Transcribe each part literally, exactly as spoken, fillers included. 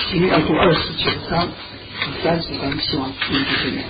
今天要读二十九章、三十章，希望您继续念。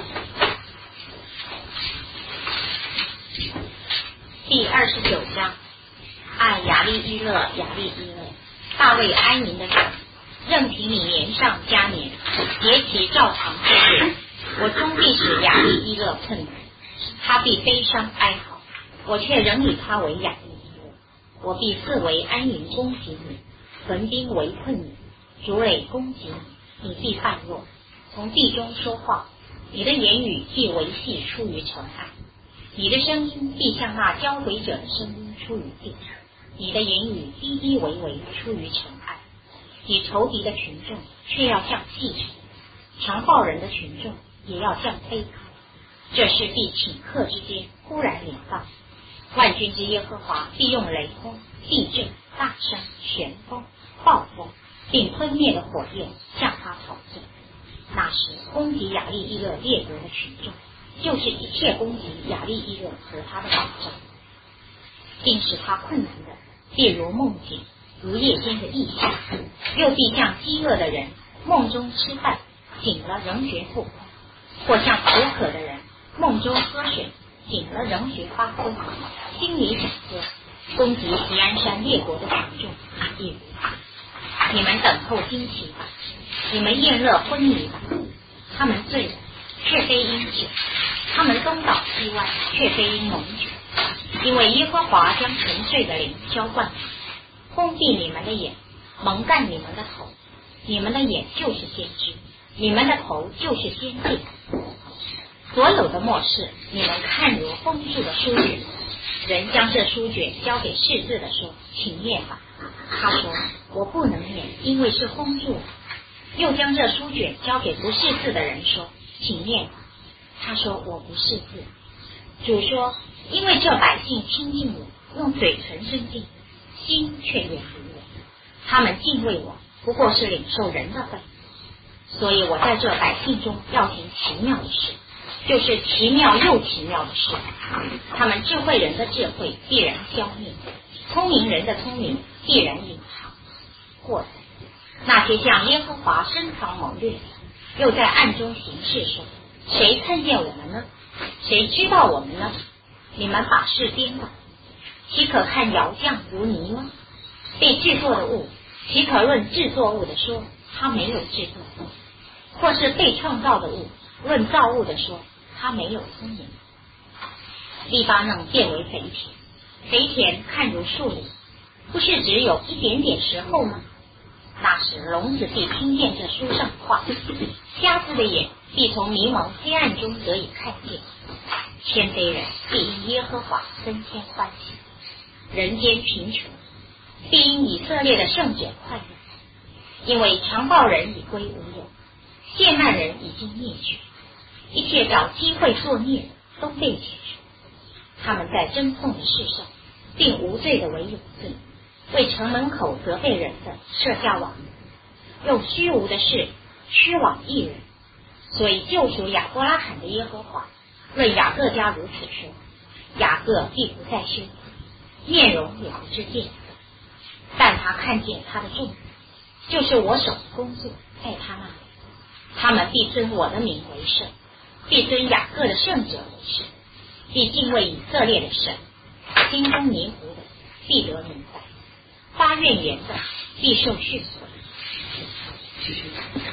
第二十九章，爱雅利伊勒，雅利伊勒，大卫安宁的主，任凭你年上加年，节期照常过日，我终必使雅利伊勒困难，他必悲伤哀嚎，我却仍以他为雅利伊勒。我必四围安营攻击你，屯兵围困你，筑垒攻击你，你必败落。从地中说话，你的言语必维系出于尘埃，你的声音必像那交鬼者的声音出于地，你的言语低低微微出于尘埃。你仇敌的群众却要像细尘，强暴人的群众也要像悲哀。这事必顷刻之间忽然临到，万军之耶和华必用雷轰、地震、大山、旋风、暴风，并吞灭的火焰向他讨罪。那时攻击亚利伊勒列国的群众，就是一切攻击亚利伊勒和他的保障，并使他困难的，必如梦境，如夜间的异象，又必像饥饿的人梦中吃饭，醒了仍觉腹空，或像口渴的人梦中喝水，醒了仍觉发昏，心里想喝。攻击锡安山列国的群众亦如此。你们等候惊奇吧，你们宴乐昏迷吧。他们醉了，却非因酒；他们东倒西歪，却非因浓酒。因为耶和华将沉睡的灵浇灌你，封闭你们的眼，蒙盖你们的头。你们的眼就是先知，你们的头就是先知。所有的末世，你们看如封住的书卷。人将这书卷交给识字的说，请念吧。他说，我不能念，因为是封住了。又将这书卷交给不识字的人说，请念吧。他说，我不识字。主说，因为这百姓亲近我，用嘴唇生敬，心却远离我。他们敬畏我，不过是领受人的份。所以我在这百姓中要行奇妙的事，就是奇妙又奇妙的事。他们智慧人的智慧必然消灭，聪明人的聪明必然隐藏。或者那些向耶和华深藏谋略，又在暗中行事说，谁看见我们呢？谁知道我们呢？你们把事颠倒，岂可看窑匠如泥吗？被制作的物，岂可论制作物的说他没有制作物？或是被创造的物，论造物的说他没有聪明。利巴嫩变为肥田，肥田看如树林，不是只有一点点时候吗？那时聋子必听见这书上的话，瞎子的眼必从迷蒙黑暗中得以看见。谦卑人必因耶和华增添欢喜，人间贫穷必因以色列的圣者快乐。因为强暴人已归无有，亵慢人已经灭绝，一切找机会作孽的都被解除。他们在争讼的事上，并无罪的为有罪，为城门口责备人的设下网，用虚无的事虚网一人。所以救赎亚伯拉罕的耶和华论雅各家如此说，雅各必不再羞愧，面容也不致变色。但他看见他的众子，就是我手的工作，在他那里，他们必尊我的名为圣，必尊雅各的圣者为圣，必敬畏以色列的神。心中迷糊的必得明白，发怨言的必受训诲。 谢谢。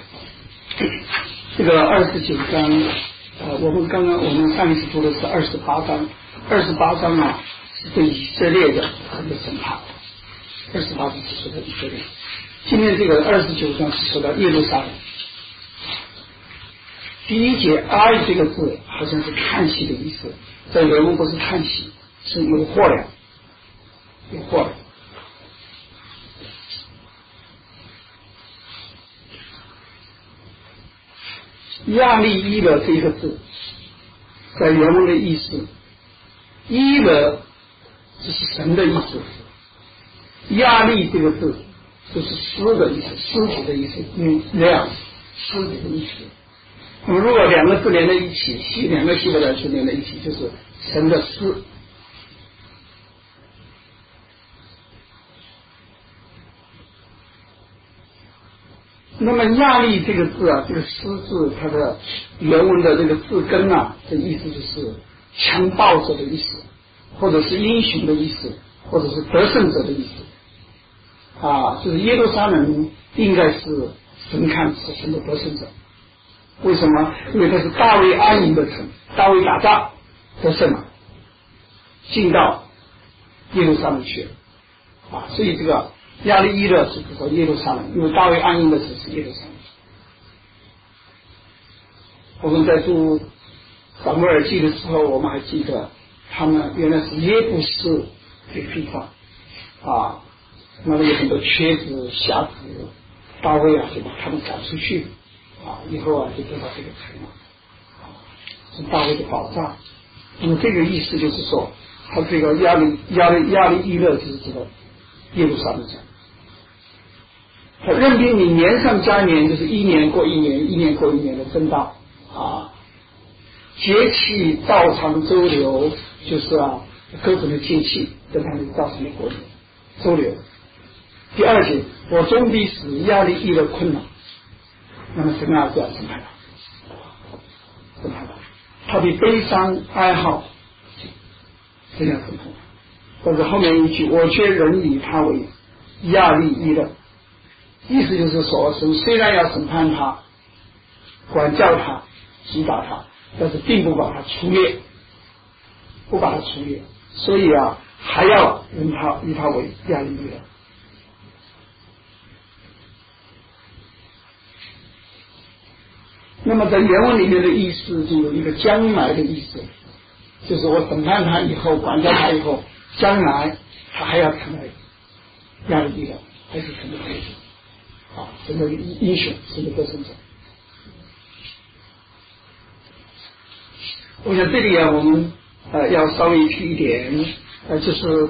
这个二十九章，呃，我们刚刚我们上一次读的是二十八章，二十八章啊是对以色列的一个审判，二十八章是说到以色列，今天这个二十九章是说到耶路撒冷。第一节哀这个字好像是叹息的意思，在原文不是叹息，是有祸了，有祸了。亚利伊勒这个字在原文的意思，伊勒这是神的意思，亚利这个字就是尸的意思，尸体的意思，嗯，量尸体的意思。那么如果两个字连在一起，希两个希伯来词连在一起，就是神的尸。 那么亚力这个字啊，这个诗字它的原文的这个字根啊，这意思就是强暴者的意思，或者是英雄的意思，或者是得胜者的意思啊，就是耶路撒冷应该是神看是神的得胜者。为什么？因为它是大卫安营的城，大卫打仗得胜了，进到耶路撒冷去了啊，所以这个亚利伊勒是指说耶路撒冷，因为大卫安营的城是耶路撒冷。我们在读撒母耳记的时候，我们还记得他们原来是耶布斯这个地方啊，那么有很多瘸子瞎子，大卫啊就把他们赶出去啊，以后啊就得到这个城了啊，是大卫的宝藏。那么这个意思就是说，他这个亚利亚利亚利伊勒就是这个耶路撒冷城。他任凭你年上加年，就是一年过一年，一年过一年的增大啊。节气照常周流，就是啊各种的节气跟他们造成的果周流。第二节，我终必使亚利伊勒困难，那么神啊这样审判他，审判他，他的悲伤哀号这样审判他。但是后面一句，我却仍以他为亚利伊勒，意思就是说，神虽然要审判他、管教他、击打他，但是并不把他除灭，不把他除灭，所以啊，还要认他以他为亚利伊勒。那么在原文里面的意思就有一个将来的意思，就是我审判他以后、管教他以后，将来他还要成为亚利伊勒，还是神的儿子啊，神的英雄，神的得胜者。我想这里啊，我们呃要稍微提一点，呃，就是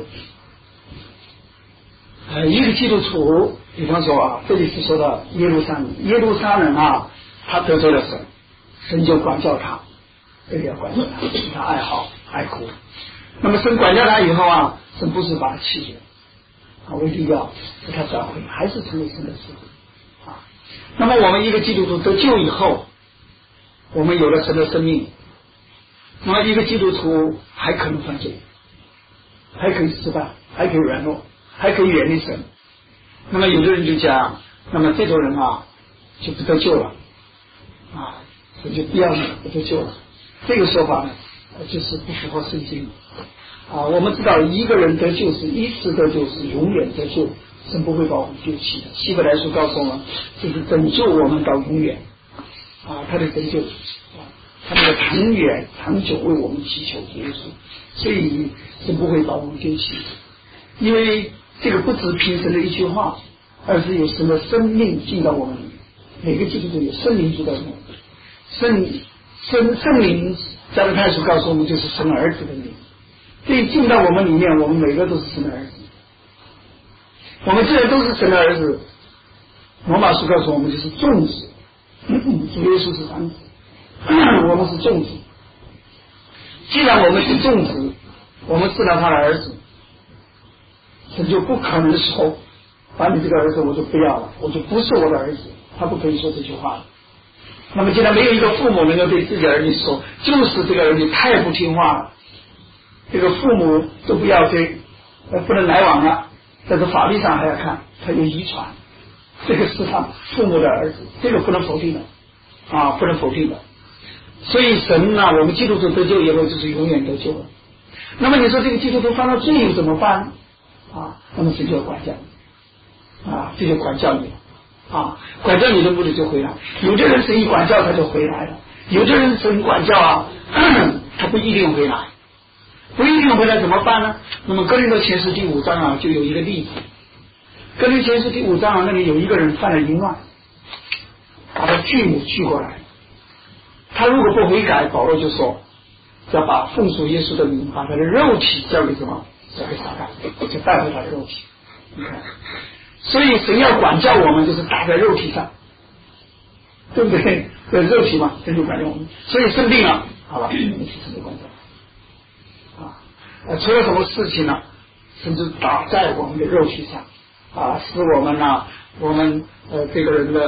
呃一个基督徒，比方说啊，这里是说的耶路撒冷，耶路撒冷啊，他得罪了神，神就管教他，这里要管教他，使他哀嚎哀哭。那么神管教他以后啊，神不是把他弃绝，啊，为的要使他转回，还是成为神的子民啊。那么我们一个基督徒得救以后，我们有了神的生命。那么一个基督徒还可能犯罪，还可以失败，还可以软弱，还可以远离神。那么有的人就讲，那么这种人啊就不得救了啊，神就不要你不得救了。这个说法呢，就是不符合圣经啊。我们知道一个人得救是一次得救是永远得救，神不会把我们丢弃的。希伯来书告诉我们，就是拯救我们到永远啊，他的拯救啊。他那个长远长久为我们祈求耶稣，所以是不会把我们丢弃，因为这个不只凭神的一句话，而是有神的生命进到我们里面。每个基督徒有圣灵住在里面，圣圣圣灵加拉太书告诉我们就是神儿子的灵，所以进到我们里面，我们每个都是神的儿子。我们既然都是神的儿子，罗马书告诉我们就是众子，主耶稣是长子。我们是众子，既然我们是众子，我们是了他的儿子，神就不可能说把你这个儿子我就不要了，我就不是我的儿子，他不可以说这句话的。那么既然没有一个父母能够对自己的儿女说，就是这个儿女太不听话了，这个父母都不要对，呃不能来往了，在这法律上还要看他有遗传，这个是他父母的儿子，这个不能否定的啊，不能否定的。所以神呢、啊，我们基督徒得救以后就是永远得救了。那么你说这个基督徒犯了罪又怎么办啊？那么神就要管教你啊，这就管教你了啊，管教你的目的就回来。有的人神一管教他就回来了，有的人神管教啊，他不一定回来，不一定回来怎么办呢？那么哥林多前书第五章啊，就有一个例子。哥林多前书第五章啊，那里有一个人犯了淫乱，把他继母娶过来。他如果不悔改，保罗就说要把奉属耶稣的名，把他的肉体交给什么？交给撒旦，就带回他的肉体。你看，所以神要管教我们，就是打在肉体上，对不对？对肉体嘛，神就管教我们。所以生病了，好了，我们去神的管教啊。呃，出了什么事情呢？甚至打在我们的肉体上啊，使我们呢、啊，我们呃这个人的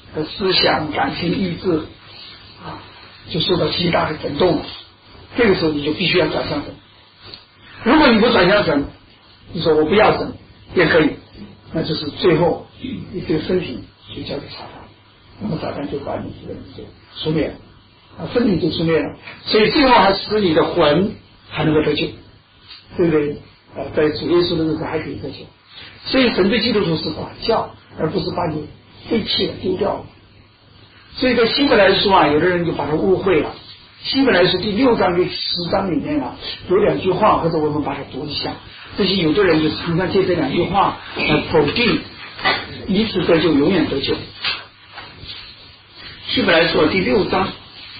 的思想、感情、意志啊，就受到极大的震动了。这个时候你就必须要转向神。如果你不转向神，你说我不要神也可以，那就是最后你这个身体就交给撒旦，那么撒旦就把你这个人就除灭了啊，身体就除灭了，所以最后还使你的魂还能够得救，对不对？啊，在主耶稣的日子还可以得救。所以神对基督徒是管教，而不是把你废弃了丢掉了。所以在希伯来书啊，有的人就把它误会了。希伯来书第六章跟十章里面啊，有两句话，或者我们把它读一下。这些有的人就常常借这两句话来否定一次得救永远得救。希伯来书第六章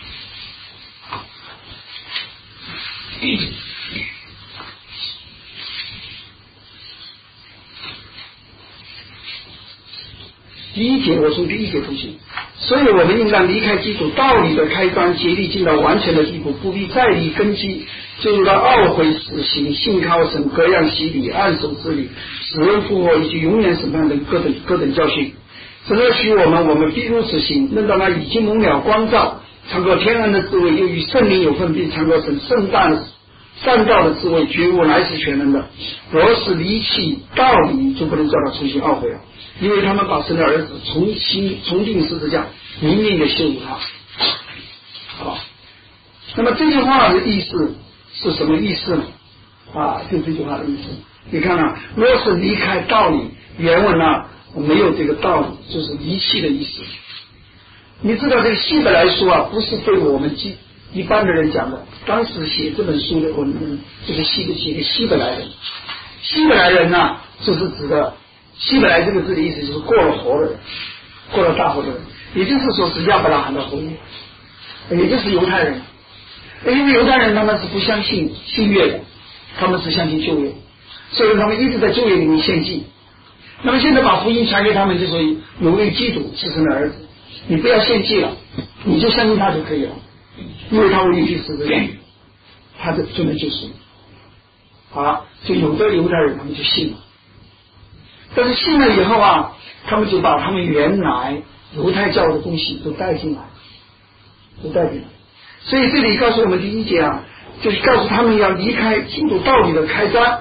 第一节，我从第一节读起。所以我们应当离开基督道理的开端，竭力进到完全的地步，不必再立根基，进入到懊悔死刑、信靠神、各样洗礼、按手之礼、死人复活以及永远审判等各等各等教训。神若许我们，我们必如此行，论到那已经蒙了光照，尝过天恩的滋味，又与圣灵有份，并尝过神圣诞善道的滋味，觉悟乃是全能的。若是离弃道理，就不能叫他重新懊悔了，因为他们把神的儿子重新重定十字架，明明的羞辱他。好，那么这句话的意思是什么意思呢？啊，就这句话的意思。你看啊，若是离开道理，原文啊没有这个道理，就是离弃的意思。你知道这个希伯来书啊，不是对我们基一般的人讲的。当时写这本书的我们就是希写给希伯来人。希伯来人呢、啊，就是指的希伯来这个字的意思就是过了河的人，过了大河的人，也就是说是亚伯拉罕的后裔，也就是犹太人。因为犹太人他们是不相信新约的，他们是相信旧约，所以他们一直在旧约里面献祭。那么现在把福音传给他们，就说有位基督是神的儿子，你不要献祭了，你就相信他就可以了，因为他会立替十字架，他的就能救赎。好了，就有的犹太人他们就信了，但是信了以后啊，他们就把他们原来犹太教的东西都带进来，都带进来。所以这里告诉我们第一节啊，就是告诉他们要离开基督道理的开端，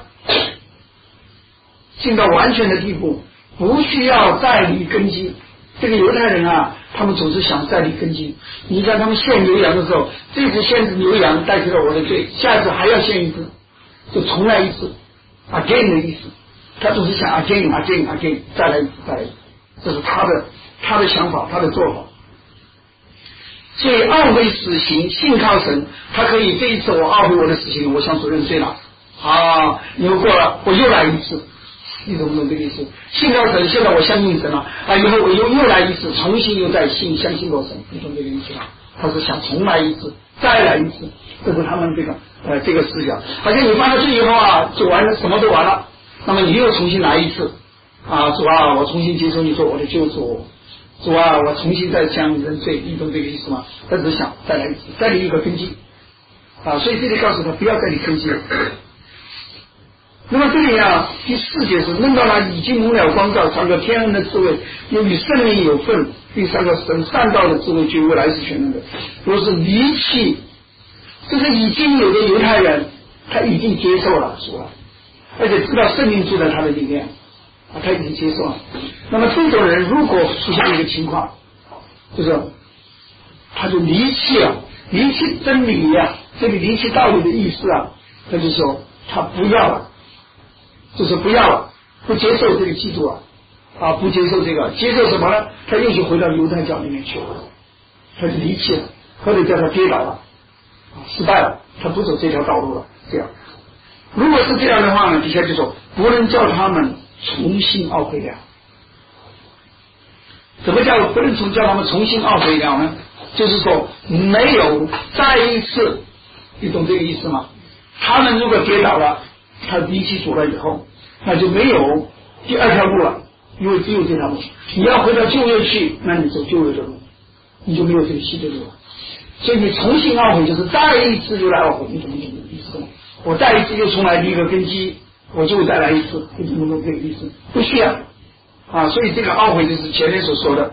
进到完全的地步，不需要再立根基。这个犹太人啊，他们总是想再立根基。你看他们献牛羊的时候，这次献牛羊代替了我的罪，下次还要献一次，就重来一次 ，again 的意思。他总是想 again again again 再来一次再来一次，这是他的他的想法，他的做法。所以懊悔死刑，信靠神，他可以这一次我懊悔我的死刑，我向主认罪了啊，以后过了我又来一次。你懂不懂这个意思？信靠神，现在我相信神了啊，以后我又又来一次，重新又再信相信过神，你懂这个意思吗？他是想重来一次，再来一次，这是他们这个呃这个思想。好像你犯了罪以后啊，就完了，什么都完了，那么你又重新来一次啊，主啊，我重新接受你做我的救主，主啊，我重新再向你认罪，你懂这个意思吗？他只是想再来一次，再立一个根基啊，所以这里告诉他不要再立根基了。那么这里啊，第四节是论到那已经蒙了光照，尝过天恩的滋味，又与圣灵有份，并尝过神善道的滋味，觉悟来是全能的。若是离弃，就是已经有的犹太人，他已经接受了主了，而且知道圣灵住在他的里面啊，他已经接受了。那么这种人如果出现一个情况，就是他就离弃了，离弃真理呀、啊，这里离弃道理的意思啊，他就说他不要了。就是不要了，不接受这个基督啊，啊，不接受这个，接受什么呢？他又去回到犹太教里面去了，他就离弃了，或者叫他跌倒了，啊，失败了，他不走这条道路了。这样，如果是这样的话呢，底下就说不能叫他们重新懊悔了。怎么叫不能从叫他们重新懊悔了呢？就是说没有再一次，你懂这个意思吗？他们如果跌倒了。他离弃主了以后，那就没有第二条路了，因为只有这条路。你要回到旧约去，那你走旧约的路，你就没有这个新的路了。所以你重新懊悔，就是再一次又来懊悔，你懂不懂这个意思吗？我再一次又重来立一个根基，我就再来一次，你懂不懂这个意思？不需要啊。所以这个懊悔就是前面所说的，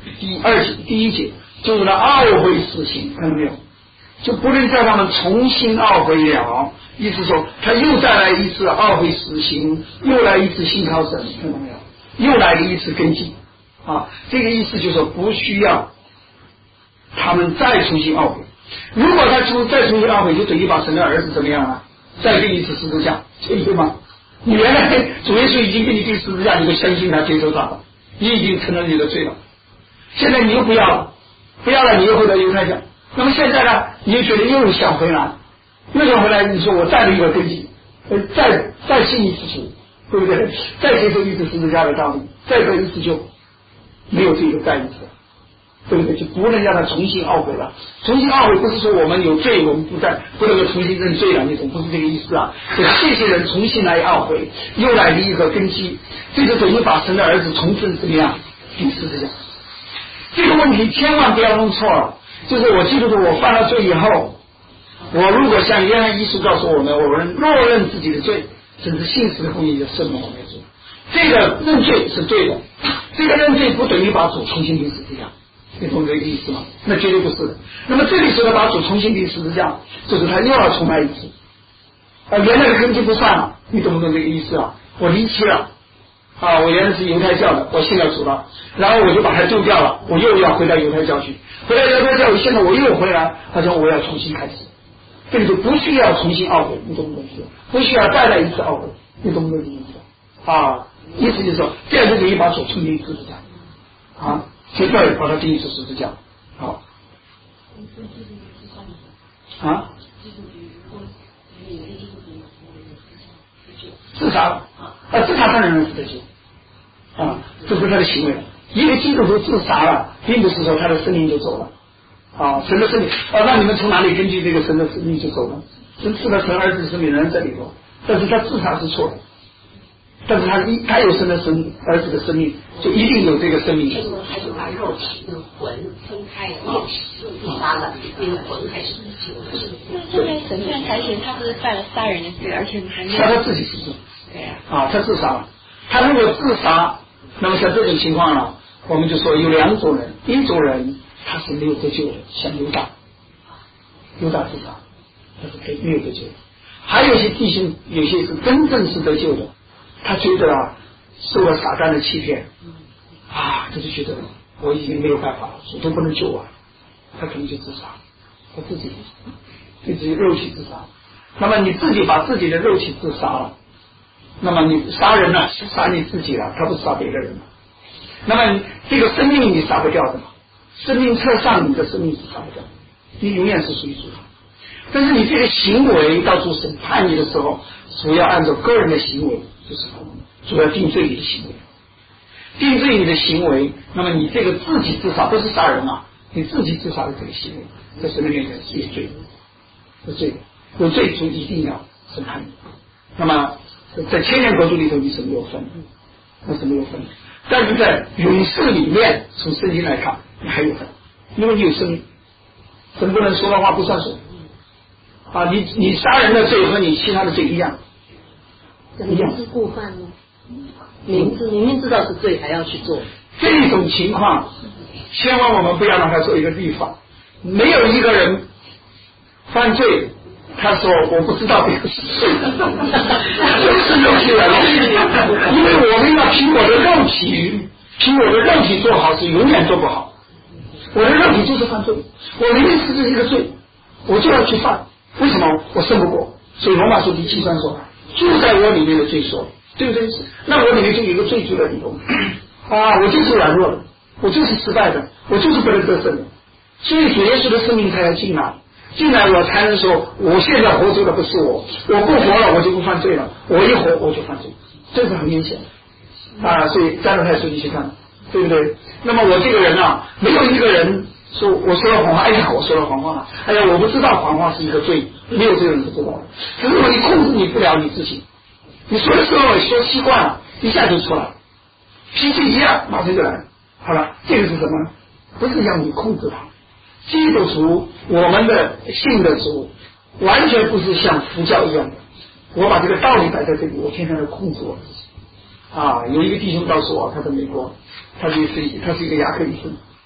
第二节第一节就是呢懊悔死刑，看到没有？就不能叫他们重新懊悔了，意思说他又再来一次懊悔死刑，又来一次信靠神，看到没有？又来了一次根基啊！这个意思就是说不需要他们再重新懊悔。如果他出再重新懊悔，就等于把神的儿子怎么样了？再钉一次十字架，对吗？你原来主耶稣已经给你钉十字架，你就相信他，接受他了，你已经承认你的罪了。现在你又不要了，不要了，你又回到犹太教。那么现在呢，你又觉得又想回来，又想回来，你说我再了一个根基，呃，再再信一次主，对不对？再接受一次十字架的道理，再做一次就没有这个再一次，对不对？就不能让他重新懊悔了。重新懊悔不是说我们有罪，我们不再不能够重新认罪了那种，不是这个意思啊。是这些人重新来懊悔，又来了一个根基，这就等于把神的儿子重新怎么样钉十字架。这个问题千万不要弄错了。就是我基督徒，我犯了罪以后，我如果像约翰一书告诉我们，我们若认自己的罪，甚至信实的公义就赦免我们的罪。这个认罪是对的，这个认罪不等于把主重新钉十字架，你懂这个意思吗？那绝对不是的。那么这里说的把主重新钉十字架，就是他又要重来一次，啊，原来的根基不算了，你懂不懂这个意思啊？我离弃了。啊，我原来是犹太教的，我信了主了，然后我就把它丢掉了，我又要回到犹太教去，回到犹太教，现在我又回来，好像我要重新开始，这个就不需要重新懊悔，你懂不懂意思？不需要再来一次懊悔，你懂不懂意思？啊，意思就是说，这样就等于把手重新十字架，啊，现在把它定义是十字架，好，啊，自杀了，啊，自杀当然是得救。啊，这不是他的行为。一个基督徒自杀了，并不是说他的生命就走了。啊，神的生命啊，那你们从哪里根据这个神的生命就走了？神赐了神儿子的生命仍然在里头，但是他自杀是错的。但是他一他有神的生儿子的生命，就一定有这个生命。 为什么还是把肉体跟魂分开了？肉体自杀了，那个魂还是自由的。 这边神虽然改写，他不是犯了杀人的罪，而且还没有。 他自己是罪。 对呀。 啊，他自杀了。他如果自杀，那么像这种情况呢，我们就说有两种人，一种人他是没有得救的，像犹大，犹大自杀，他是没有得救的。还有一些弟兄，有些是真正是得救的，他觉得啊，受了撒旦的欺骗，啊，他就觉得我已经没有办法了，主都不能救我，他可能就自杀，他自己对自己肉体自杀。那么你自己把自己的肉体自杀了。那么你杀人呢，是杀你自己了，他不是杀别的人了。那么这个生命你杀不掉的嘛，生命册上你的生命是杀不掉的，你永远是属于主的。但是你这个行为到主审判你的时候，主要按照个人的行为，就是主要定罪你的行为，定罪你的行为。那么你这个自己自杀不是杀人啊，你自己自杀的这个行为，在神的面前是有罪的，有罪的，有罪主一定要审判你。那么在千年国度里头你是没有分的，那是没有分的。但是在永世里面，从圣经来看，你还有分，因为你有生命，神不能说的话不算数啊！你你杀人的罪和你其他的罪一样， 一样是故犯呢？明知明明知道是罪，还要去做， 这种情况，千万我们不要让他做一个律法。没有一个人犯罪。他说我不知道这个是罪的，就是肉体了，因为我们要凭我的肉体，凭我的肉体做好事，永远做不好。我的肉体就是犯罪，我明明是这一个罪，我就要去犯，为什么？我胜不过。所以罗马书第七章说，住在我里面的罪说，对不对？那我里面就有一个罪住在里头啊，我就是软弱的，我就是失败的，我就是不能得胜的，所以主耶稣的生命才要进来。进来我才能说，我现在活着的不是我，我不活了我就不犯罪了，我一活我就犯罪，这是很明显啊。所以加拉太书你去看，对不对？那么我这个人啊，没有一个人说我说了谎话，哎呀我说了谎话了，哎呀我不知道谎话是一个罪，没有这个人不知道的。只是你控制你不了你自己，你说的时候说习惯了，一下就出来，脾气一样马上就来。好了，这个是什么？不是让你控制他。基督徒，我们的信的主，完全不是像佛教一样的。我把这个道理摆在这里，我天天在控制我自己。啊，有一个弟兄告诉我，他在美国，他就是他是一个牙科医生，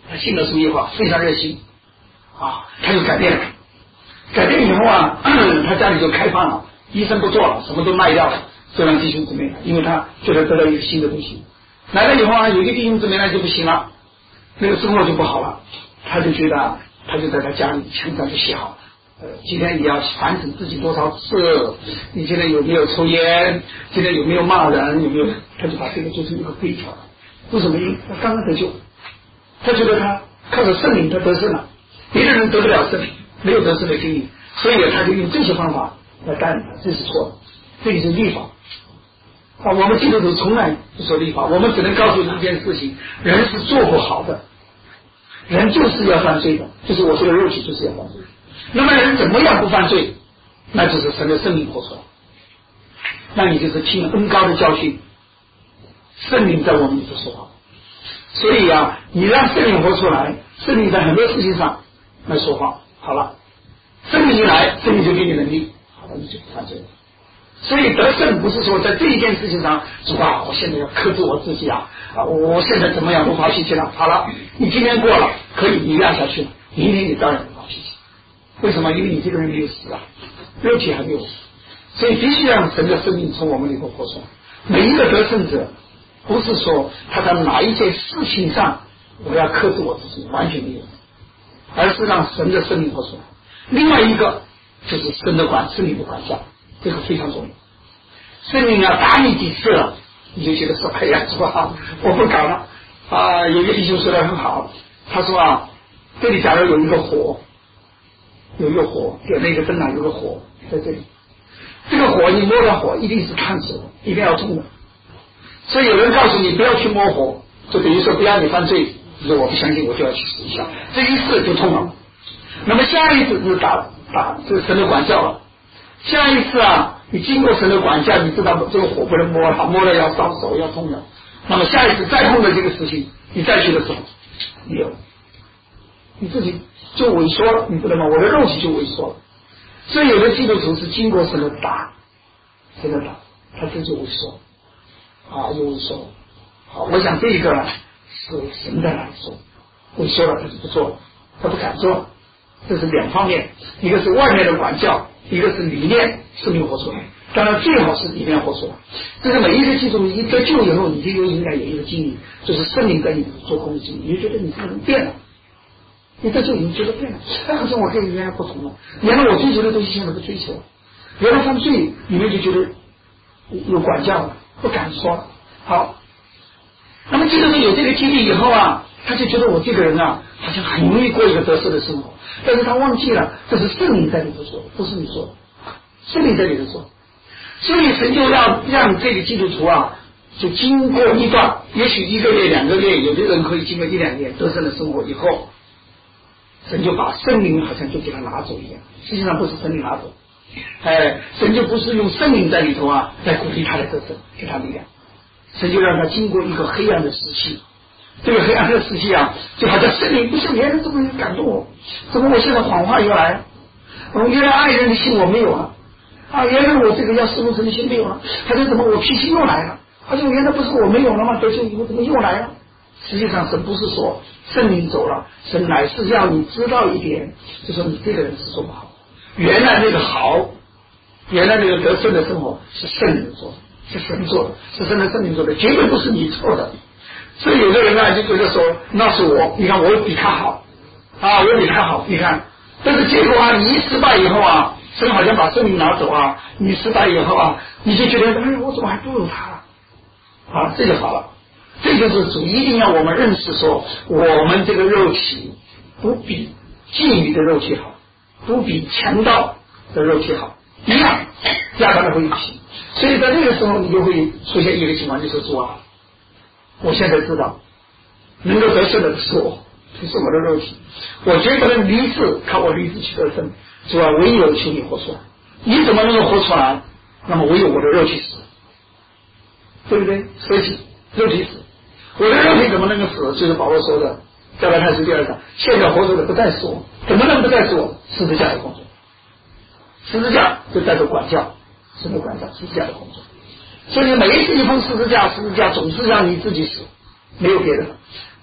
他信了主以后非常热心啊，他就改变了。改变以后啊，他家里就开放了，医生不做了，什么都卖掉了，就让弟兄姊妹了，因为他觉得得到一个新的东西。来了以后啊，有一个弟兄姊妹呢就不行了，那个生活就不好了，他就觉得，他就在他家里墙上就写好，呃，今天你要反省自己多少次，你今天有没有抽烟，今天有没有骂人，有没有，他就把这个做成一个规条。为什么？因为他刚刚得救，他觉得他靠着圣灵他得胜了，别的人得不了圣灵，没有得胜的经历，所以他就用这些方法来带领他，这是错的，这个是律法啊。我们基督徒从来不说律法，我们只能告诉你一件事情：人是做不好的，人就是要犯罪的，就是我这个肉体就是要犯罪。那么人怎么样不犯罪？那就是神的圣灵活出来，那你就是听恩膏的教训，圣灵在我们里头说话。所以啊，你让圣灵活出来，圣灵在很多事情上来说话。好了，圣灵一来，圣灵就给你能力，好了，你就不犯罪了。所以得胜不是说在这一件事情上说啊，我现在要克制我自己啊，啊，我现在怎么样不发脾气了？好了，你今天过了，可以你压下去了，明天你当然不发脾气。为什么？因为你这个人没有死啊，肉体还没有死，所以必须让神的生命从我们里头活出来。每一个得胜者，不是说他在哪一件事情上我要克制我自己，完全没有，而是让神的生命活出来。另外一个就是神的管圣灵的管教，这个非常重要。圣灵啊打你几次了，你就觉得说哎呀是吧，我不搞了啊。有一个弟兄说的很好，他说啊，这里假如有一个火，有一个火点了一个灯啊，有个火在这里，这个火你摸到火一定是烫手的，一定要痛的。所以有人告诉你不要去摸火，就等于说不要你犯罪，你说我不相信，我就要去试一下，这一试就痛了。那么下一次就打打这个神的管教了，下一次啊，你经过神的管教，你知道这个火不能摸了，摸了要烧手要痛的。那么下一次再碰到这个事情，你再去的时候，你有你自己就萎缩了，你知道吗？我的肉体就萎缩了。所以有的基督徒是经过神的打，神的打，他自己就萎缩啊，就萎缩了。好，我想这一个呢是神的来说，萎缩了他就不做了，他不敢做了。这是两方面，一个是外面的管教，一个是里面生命活出来。当然最好是里面活出来。这是每一个基督徒一得救以后，你就应该有一个经历，就是圣灵在你做工的经历，你就觉得你这个人变了。你这就已经觉得变了，哎，好像我跟原来不同了。原来我追求的东西现在不追求了，原来犯罪里面就觉得有管教了，不敢说了。好，那么基督徒有这个经历以后啊，他就觉得我这个人啊，好像很容易过一个得胜的生活。但是他忘记了，这是圣灵在里头做的，不是你做的，圣灵在里头做。所以神就要让这个基督徒啊，就经过一段，也许一个月、两个月，有的人可以经过一两年得胜的生活以后。神就把圣灵好像就给他拿走一样，实际上不是圣灵拿走，哎，神就不是用圣灵在里头啊，在鼓励他的得胜，给他力量。神就让他经过一个黑暗的时期，这个黑暗的时期啊，就好像圣灵不像原来这么感动我，怎么我现在谎话又来了？我原来爱人的心我没有了，啊，原来我这个要侍奉神的心没有了，好像怎么我脾气又来了？好像原来不是我没有了吗？得救以后怎么又来了？实际上神不是说圣灵走了，神乃是让你知道一点，就说你这个人是做不好，原来那个好，原来那个得胜的生活是圣灵做的，是神做的，是神的圣灵做的，绝对不是你做的。所以有的人啊就觉得说那是我，你看我比他好啊，我比他好，你看，但是结果啊你一失败以后啊，神好像把圣灵拿走啊，你失败以后啊，你就觉得哎我怎么还不如他了啊，这就好了。这就是主一定要我们认识说，我们这个肉体不比妓女的肉体好，不比强盗的肉体好，一样加上了会一起。所以在那个时候你就会出现一个情况，就是主啊，我现在知道能够得胜的是我，是我的肉体，我绝不能立志靠我立志去得胜，主啊，唯有求你活出来。你怎么能够活出来？那么唯有我的肉体死，对不对？所以肉体死，我的肉体怎么能够死？就是保罗说的加拉太书第二章，现在活着的不再是我，怎么能不再是我？十字架的工作，十字架就带着管教，神的管教，十字架的工作。所以每一次一碰十字架，十字架总是让你自己死，没有别的。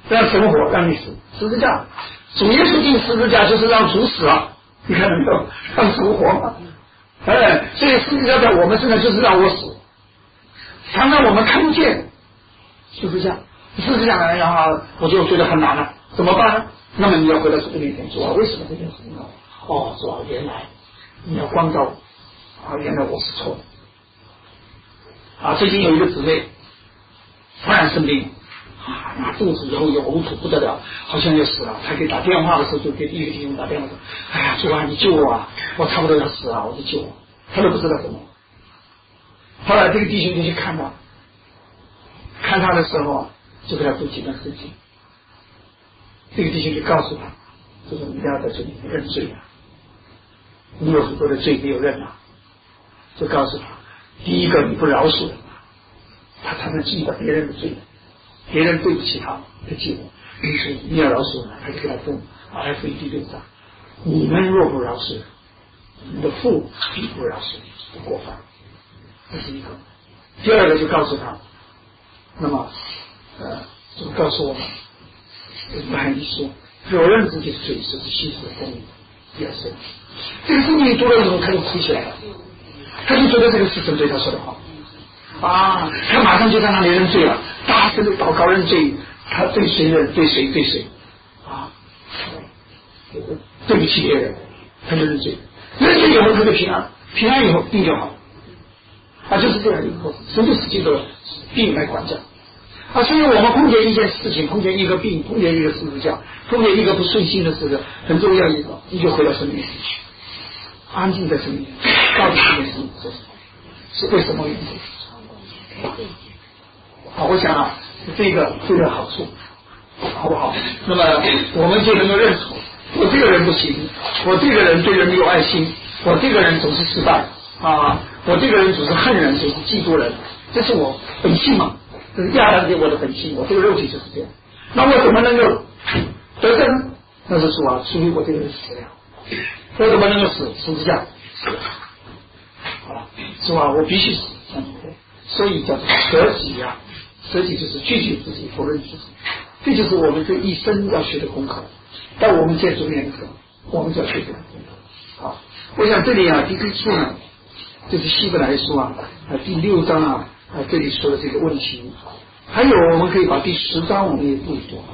让神活，让你死。十字架，主耶稣进十字架就是让主死啊，你看到没有？让主活嘛。哎，所以十字架在我们身上就是让我死，常常我们看不见十字架，十字架来呀，我就觉得很难了，怎么办呢？那么你要回到主的面前，主啊，为什么这件事情呢？哦，主啊，原来你要光照我啊，原来我是错的啊。最近有一个姊妹突然生病啊，那肚子然后有呕吐不得了，好像要死了。他给打电话的时候就给一个弟兄打电话说：“哎呀，主啊，你救我啊！我差不多要死了，我就救我。”他都不知道怎么。后来这个弟兄就去看他，看他的时候啊，就给他读几段圣经。这个弟兄就告诉他，就说你要在这里认罪啊，你有很多的罪没有认啊，就告诉他，第一个你不饶恕人，他才能记得别人的罪，别人对不起他，他记得，于是你要饶恕人，他就给他分 F 一第六章，你们若不饶恕人，你的父必不饶恕你的过犯，这是一个。第二个就告诉他，那么呃，就告诉我们。约翰一书，否认自己的罪，是系统的公义。第二是，这个圣经读了以后，他就哭起来了，他就觉得这个是神对他说的话啊，他马上就在那里认罪了，大声的祷告认罪，他对谁认？对谁？对谁？啊，对不起别人，他就认罪，认罪以后他就平安，平安以后病就好，啊，就是这样一个过程，神就使这个病来管教。啊，所以我们碰见一件事情，碰见一个病，碰见一个十字架，碰见一个不顺心的事，很重要一个，你就回到神面前去，安静在神面前，到底这件事情是什么？是为什么原因？好，我想啊，这个这个好处，好不好？那么我们就能够认出，我这个人不行，我这个人对人没有爱心，我这个人总是失败啊，我这个人总是恨人，总是嫉妒人，这是我本性嘛。这是亚当给我的本性，我这个肉体就是这样。那我怎么能够得胜呢？那是说啊，除非我这个人死了，我怎么能够死？十字架死了，好了，是吧？我必须死，所以叫做舍己啊，舍己就是拒绝自己，否认自己，这就是我们这一生要学的功课。到我们见主面的时候，我们就要学这个功课。好，我想这里啊，第一处呢，就是希伯来书啊，啊第六章啊。啊，这里说的这个问题，还有我们可以把第十章我们也读一读。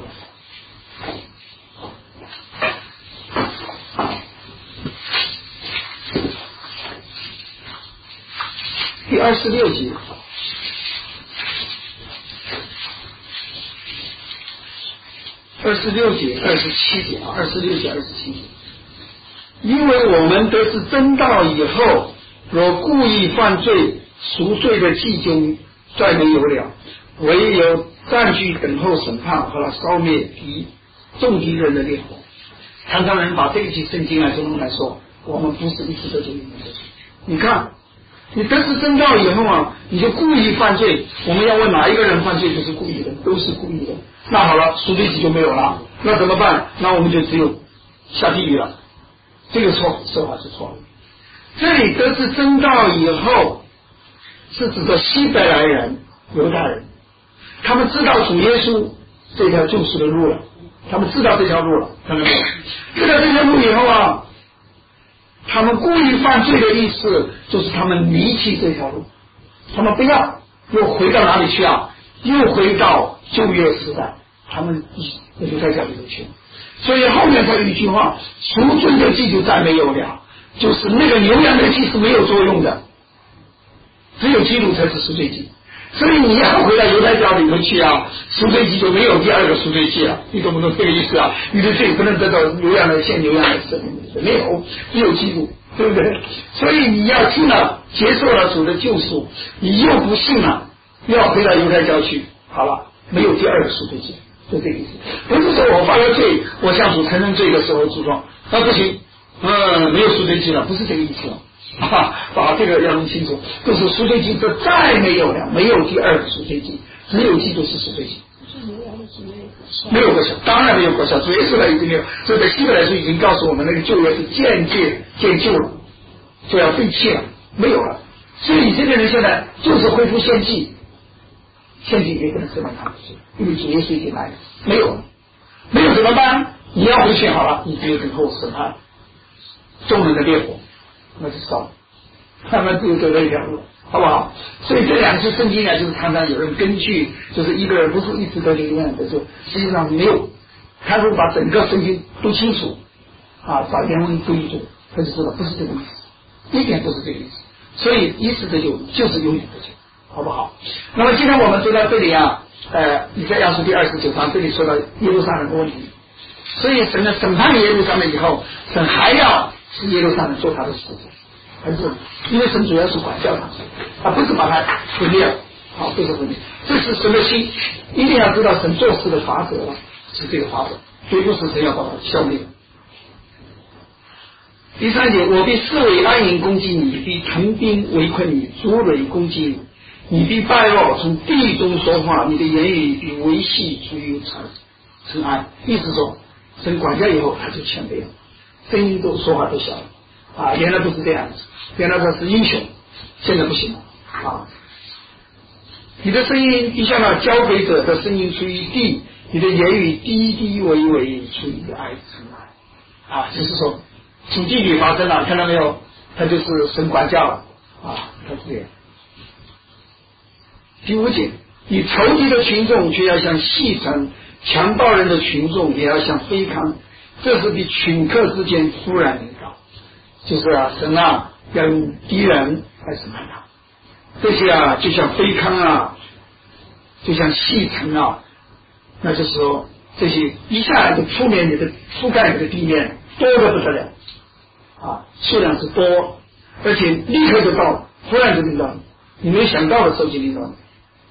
第二十六节，二十六节、二十七节啊，二十六节、二十七节，因为我们得是真道以后，若故意犯罪。赎罪的祭就再没有了，唯有占据等候审判和烧灭敌众敌人的烈火。常常人把这一句圣经啊，就用来说，我们不是一次得救一次得救。你看，你得知真道以后啊，你就故意犯罪。我们要问哪一个人犯罪就是故意的，都是故意的。那好了，赎罪祭就没有了，那怎么办？那我们就只有下地狱了。这个错说法是错的。这里得知真道以后。是指的希伯来人、犹太人，他们知道主耶稣这条救赎的路了，他们知道这条路了，看到没有？知道这条路以后啊，他们故意犯罪的意思就是他们离弃这条路，他们不要，又回到哪里去啊？又回到旧约时代，他们犹太教里头去了。所以后面才有一句话：赎罪的祭就再没有了，就是那个牛羊的祭是没有作用的。只有基督才是赎罪祭，所以你要回到犹太教里头去啊，赎罪祭就没有第二个赎罪祭了，你懂不懂这个意思啊？你的罪不能得到牛羊的献牛羊的生命，没有，只有基督，对不对？所以你要信了，接受了主的救赎，你又不信了，要回到犹太教去，好了，没有第二个赎罪祭，就这个意思。不是说我犯了罪，我向主承认罪的时候主说，那不行，嗯，没有赎罪祭了，不是这个意思。啊，把这个要弄清楚，就是赎罪祭，这再没有了，没有第二个赎罪祭，只有基督是赎罪祭。没有国效，当然没有国效。主耶稣来已经没有，所以在希伯来书已经告诉我们，那个旧约是渐渐渐旧了，就要废弃了，没有了。所以以色列人现在就是恢复献祭， 现在也不能审判他们，因为主耶稣已经来了，没有了，没有怎么办？你要回去好了，你只有等候审判众人的烈火，那就烧，他们只有走这一条路，好不好？所以这两次圣经啊，就是常常有人根据就是一个人不是一直得救永远得救，实际上没有，他如果把整个圣经读清楚啊，把原文读一读，他就知道不是这个意思，一点不是这个意思。所以一次得救就是永远得救，好不好？那么今天我们读到这里啊，呃，以赛亚书第二十九章这里说到耶路撒冷的问题，所以神的审判耶路撒冷以后，神还要使耶路撒冷做他的使者，还是因为神主要是管教他，他不是把他毁灭了，好，不是毁灭，这是神的心，一定要知道神做事的法则是这个法则，绝不是神要把他消灭。第三节，我必四围安营攻击你，必腾兵围困你，逐垒攻击你，你必败落，从地中说话，你的言语必维系出于尘尘埃。意思说，神管教以后他就谦卑了，声音都说话都小了啊，原来不是这样子，原来他是英雄，现在不行了啊。你的声音必像那交配者的声音出于地，你的言语低低微微出于爱尘埃啊，就是说。主地里发生了，看到没有？他就是神管教了啊，他是这样。第五节，你仇敌的群众却要像细尘，强暴人的群众也要像飞糠，这是比群客之间突然临到。就是啊，神啊要用敌人来审判他，这些啊就像飞糠啊，就像细尘啊，那就是说这些一下来就覆面你的覆盖你的地面，多得不得了。啊，数量是多，而且立刻就到了，忽然就临到你，你没想到的时候就临到你。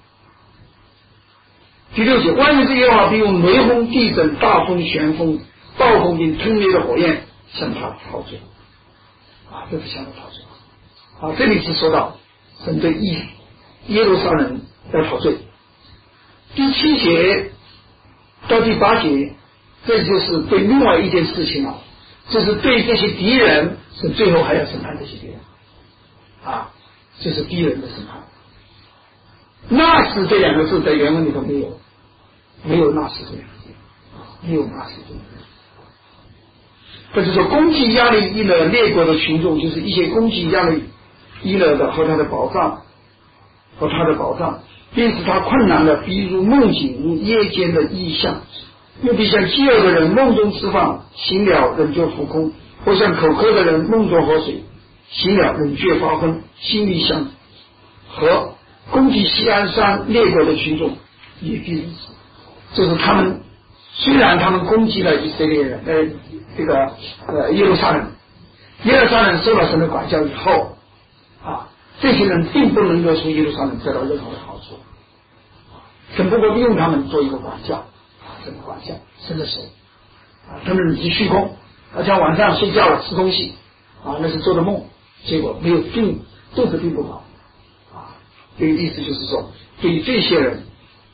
第六节，万有之耶和华必用雷轰、地震、大风、旋风、暴风并吞灭的火焰向他陶醉，啊，这是向他陶醉。啊，这里是说到神对耶耶路撒冷要陶醉。第七节到第八节，这就是对另外一件事情啊。就是对这些敌人，是最后还要审判这些敌人，啊，就是敌人的审判。那是这两个字在原文里头没有，没有那是这两个字，没有那是这两个字。这就是说，攻击亚利伊勒列国的群众，就是一些攻击亚利伊勒的和他的宝藏，和他的宝藏，并使他困难的，比如梦境，如夜间的异象。又必像饥饿的人梦中吃饭，醒了人就浮空；或像口渴的人梦中喝水，醒了人却发昏，心里想和攻击西安山列国的群众也必如此。就是他们虽然他们攻击了以色列人，呃，这个呃耶路撒冷，耶路撒冷受到神的管教以后啊，这些人并不能够从耶路撒冷得到任何的好处，只不过利用他们做一个管教。神的管教，神的手啊，他们以虚空，而且晚上睡觉了吃东西啊，那是做的梦，结果没有病，肚子并不好啊。这个意思就是说，对于这些人，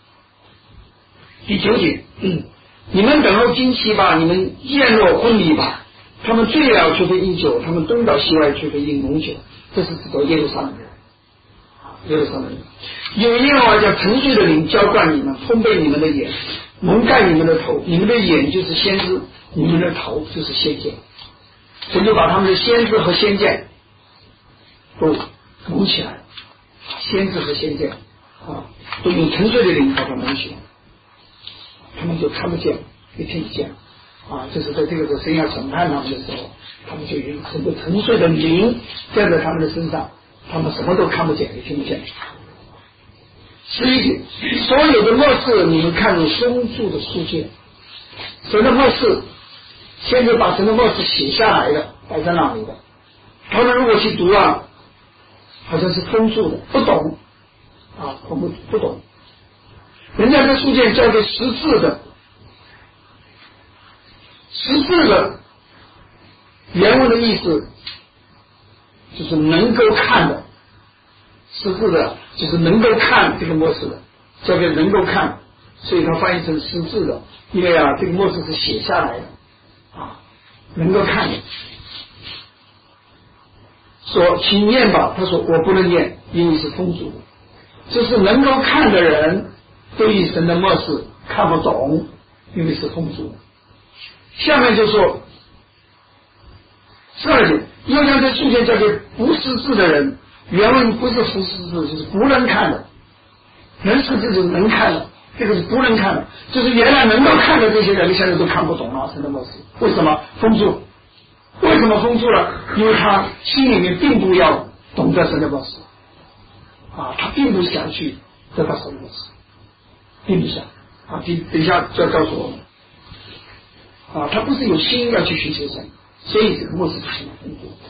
第九节，嗯，你们等候惊奇吧，你们宴乐婚礼吧，他们醉了却非饮酒，他们东倒西歪却非饮浓酒，这是指的耶路撒冷人。耶路撒冷人，有耶和华叫沉睡的灵浇灌你们，封闭你们的眼，蒙盖你们的头，你们的眼就是先知，你们的头就是先见。神就把他们的先知和先见都蒙起来，先知和先见啊，都用沉睡的灵把它蒙起来，他们就看不见，也听不见啊。这是在这个时候神要审判他们的时候，他们就有很多沉睡的灵降在他们的身上，他们什么都看不见，也听不见。十一节，所有的末世你们看入松树的书卷，神的末世，现在把神的末世写下来的，摆在那里的。他们如果去读啊，好像是封住的，不懂啊，我不不懂。人家这书卷叫做识字的，识字的原文的意思就是能够看的。识字的就是能够看这个末世的，叫做能够看，所以它翻译成识字的，因为啊，这个末世是写下来的啊，能够看的。说请念吧，他说我不能念，因为是封住的。就是能够看的人， 对于神的末世看不懂，因为是封住。下面就说十二节，又将这书卷交给不识字的人，原文不是不识字，就是不能看的，能识字就是能看的，这个是不能看的，就是原来能够看的这些人现在都看不懂了神的末世。为什么封住？为什么封住了？因为他心里面并不要懂得神的末世啊，他并不想去得到神的末世，并不想啊。等等一下就要告诉我们啊，他不是有心要去寻求神，所以这个末世就成了封住。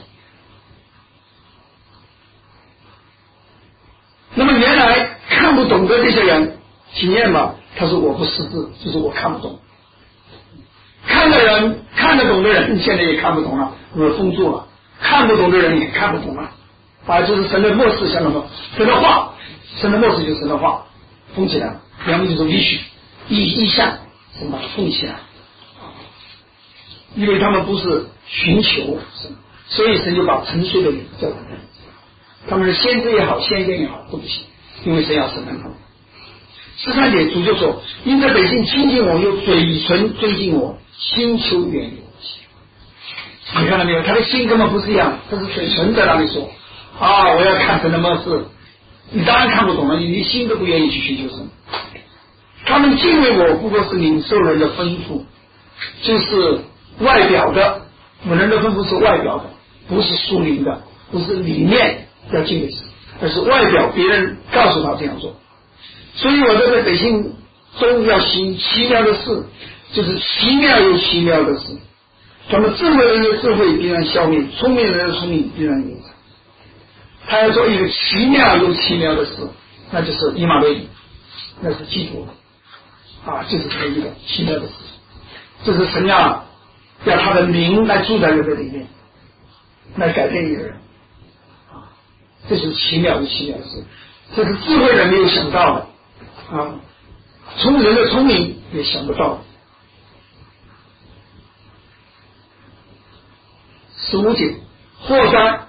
那么原来看不懂的这些人，体验吧，他说我不识字，就是我看不懂。看的人看得懂的人现在也看不懂了，我封住了，看不懂的人也看不懂了啊，就是神的末世像什么？神的话，神的末世就是神的话，封起来了，原文就是意许意意象，神把它封起来，因为他们不是寻求神，所以神就把沉睡的人叫他们，他们是先知也好，先见也好都不行，因为神要审判他们。十三节主就说，因这百姓亲近我，用嘴唇尊敬我，心求远离我。你看到没有？他的心根本不是一样，他是嘴唇在那里说啊，我要看神的末世，你当然看不懂了，你心都不愿意去寻求神。他们敬畏我不过是领受人的吩咐，就是外表的，我人的吩咐是外表的，不是属灵的，不是里面要敬畏神，而是外表别人告诉他这样做。所以我在这百姓中要行奇妙的事，就是奇妙又奇妙的事。他们智慧人的智慧必然消灭，聪明人的聪明必然隐藏。他要做一个奇妙又奇妙的事，那就是以马内利，那是基督啊，就是这一个奇妙的事。这是神啊，要他的名来住在人的里面，来改变一个人啊，这是奇妙又奇妙的事，这是智慧人没有想到的。啊，聪人的聪明也想不到。十五节，或哉，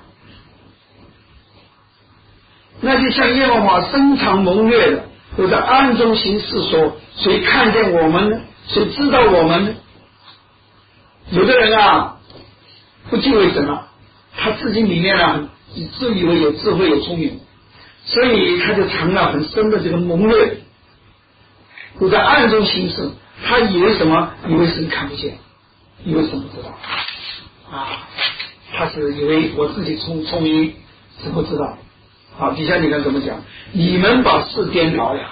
那些像耶和华深藏蒙略的，都在暗中行事说，谁看见我们呢？谁知道我们呢？有的人啊，不敬畏神了，他自己里面啊，自以为有智慧有聪明，所以他就藏了很深的这个蒙略。都在暗中行事，他以为什么？以为神看不见，以为神不知道啊！他是以为我自己聪聪明，是不知道。好，底下你看怎么讲？你们把事颠倒了，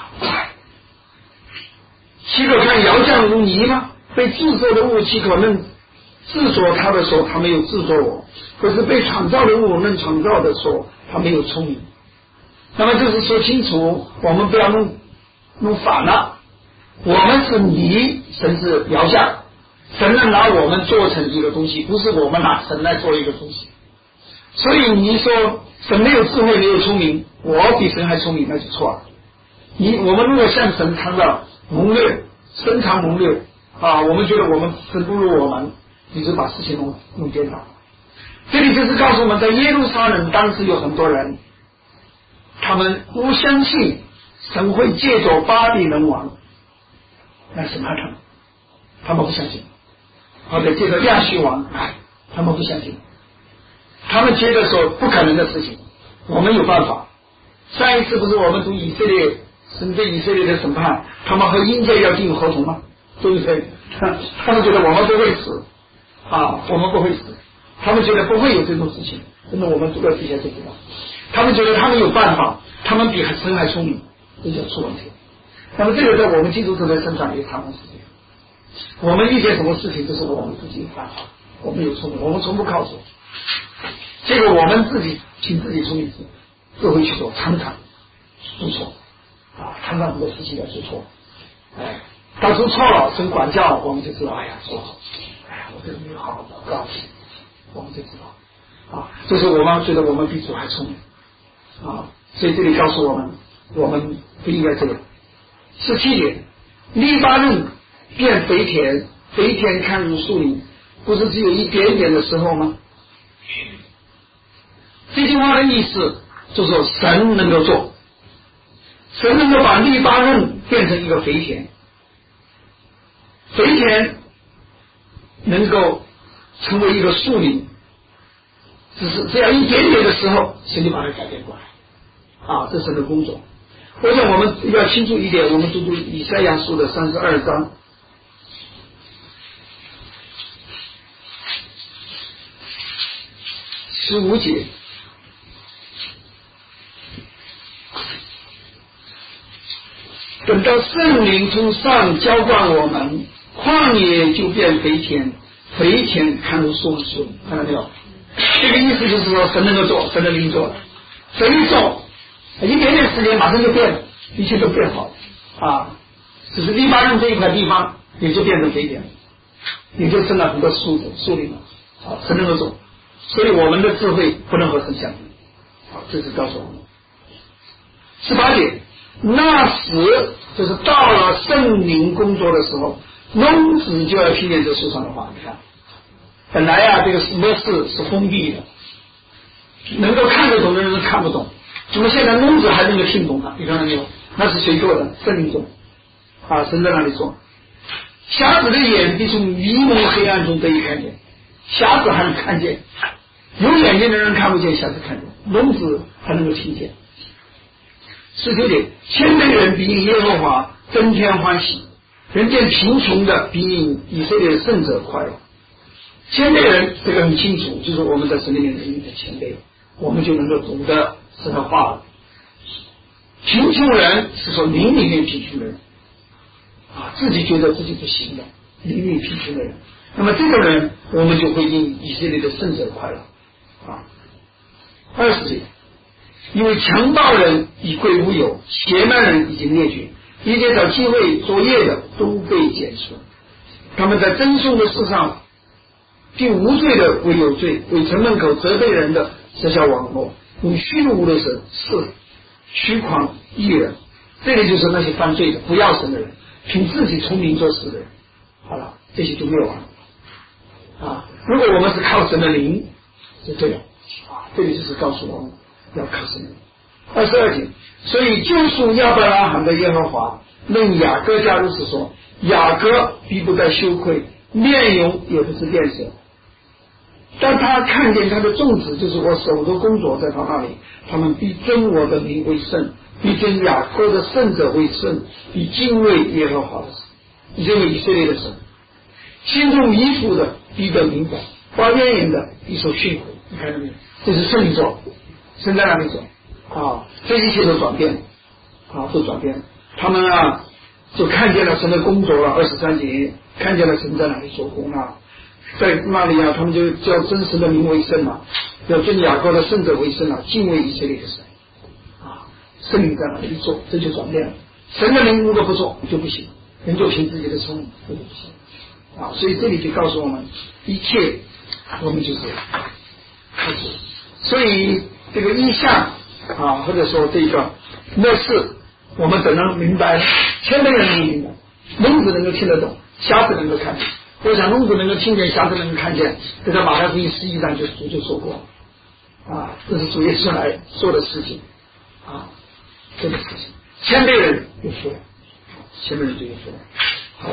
岂可看窑匠如泥吗？被制作的物，岂可能制作他的说他没有制作我？可是被创造的物能创造的说他没有聪明。那么就是说清楚，我们不要弄弄反了。我们是泥，神是窑匠，神能拿我们做成一个东西，不是我们拿神来做一个东西。所以你说神没有智慧没有聪明，我比神还聪明，那就错了。你我们如果向神谈到蒙略深藏蒙略啊，我们觉得我们神不如我们，你就把事情弄弄颠倒。这里就是告诉我们，在耶路撒冷当时有很多人，他们不相信神会借着巴比伦王来审判他们，他们不相信。或者借着亚述王来，他们不相信。他们觉得说不可能的事情，我们有办法。上一次不是我们读以色列神对以色列的审判，他们和阴间要进合同吗？对不对？他们觉得我们不会死啊，我们不会死。他们觉得不会有这种事情，真的我们读到底下就知道。他们觉得他们有办法，他们比神还聪明，这就出问题。那么这个在我们基督徒的身上也常常是这样。我们遇见什么事情都是我们自己有办法，我们有聪明，我们从不靠手。结果我们自己凭自己聪明就会去做，常常做错啊，常常很多事情要做错。哎，当初错了，神管教我们就知道，哎呀错了，哎呀我这个没有好好祷告，我们就知道啊，这是我们觉得我们比主还聪明啊，所以这里告诉我们，我们不应该这样。十七节，黎巴嫩变肥田，肥田看如树林，不是只有一点点的时候吗？这句话的意思就是说神能够做， 神能够把利巴嫩变成一个肥田，肥田能够成为一个树林，只是这样一点点的时候，神就把它改变过来。啊，这是神的工作。我想我们要清楚一点，我们读读以赛亚书的三十二章十五节。等到圣灵从上浇灌我们，旷野就变肥田，肥田看如松树，看到没有？这个意思就是说，神能够做，神的灵做了，神一做，一点点时间马上就变了，一切都变好了啊！只是黎巴嫩这一块地方也就变成肥田，也就生了很多树子树林了啊！神能够做，所以我们的智慧不能和神相比。好，这是告诉我们。十八节。那时就是到了圣灵工作的时候，聋子就要听见这书上的话。你看，本来啊，这个末世是封闭的，能够看得懂的人是看不懂，怎么现在聋子还能够听懂它？你看到没有？那是谁做的？圣灵做啊，神在那里做。瞎子的眼必从迷蒙黑暗中得以看见，瞎子还能看见，有眼睛的人看不见，瞎子看见，聋子还能够听见。十九节，谦卑人比因耶和华增添欢喜，人见贫穷的比因以色列的圣者快乐。谦卑人这个很清楚，就是我们在神里面的谦卑，我们就能够懂得神的话了。贫穷人是说灵里面贫穷的人啊，自己觉得自己不行的灵里贫穷的人，那么这个人我们就会因以色列的圣者快乐啊。二十节，因为强暴人已归无有，邪蛮人已经灭绝，一切找机会作业的都被剪除。他们在争讼的事上，定无罪的为有罪，为城门口责备人的设下网络，用虚无的神是虚诳异人。这里就是那些犯罪的不要神的人，凭自己聪明做事的人，好了，这些就灭亡了啊！如果我们是靠神的灵，是对的啊，这里就是告诉我们要靠神的灵。二十二节，所以救赎亚伯拉罕的耶和华论雅各家如此说：雅各必不再羞愧，面容也不致变色。当他看见他的众子，就是我手的工作在他那里，他们必尊我的名为圣，必尊雅各的圣者为圣，必敬畏耶和华的神，认为以色列的神。心中迷糊的必得明白，发怨言的必受训诲。你看到没有？这是圣灵做，神在那里做啊，这一切都转变了啊，都转变了。他们啊，就看见了神的工作了。二十三节，看见了神在那里做工啊，在那里啊，他们就叫真实的名为圣啊，要尊雅各的圣者为圣啊，敬畏以色列的神啊。圣灵在那里一做，这就转变了。神的灵如果不做就不行，人就凭自己的聪明，这就不行啊。所以这里就告诉我们，一切我们就是靠主。所以这个意象啊，或者说这个末世，我们怎能明白呢？谦卑人能明白，聋子能够听得懂，瞎子能够看见。我想聋子能够听见，瞎子能够看见，这在马太福音十一章就主就说过啊，这是主耶稣来做的事情啊，这个事情。谦卑人有福了，谦卑人就有福了。好，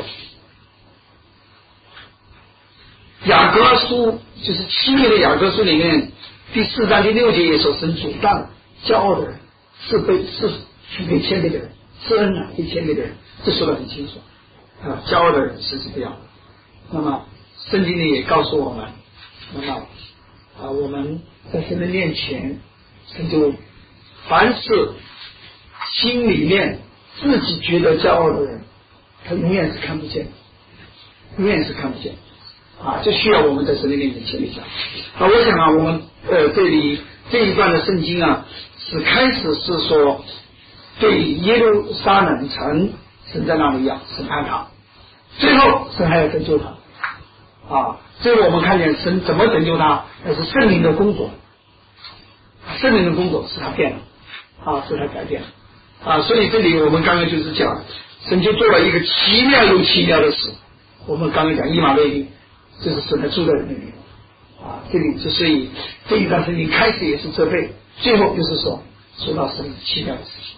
雅各书就是七页的雅各书里面第四章第六节也说，神阻挡骄傲的人，是被是是给谦卑的人，是恩啊，给谦卑的人，这说得很清楚啊，骄傲的人神是不要的。那么圣经里也告诉我们，那么啊，我们在神的面前，神就凡是心里面自己觉得骄傲的人，他永远是看不见，永远是看不见啊！这需要我们在神的面前谦卑下。啊，我想啊，我们呃这里这一段的圣经啊，是开始是说对耶路撒冷城神在那里要审判他，最后神还要拯救他啊！最后我们看见神怎么拯救他，那是圣灵的工作，圣灵的工作使他变了啊，使他改变了啊！所以这里我们刚刚就是讲，神就做了一个奇妙又奇妙的事。我们刚刚讲以马内利，这是神的住在人里面啊！这里之所以这一段圣经开始也是责备，最后就是说说到神奇妙的事情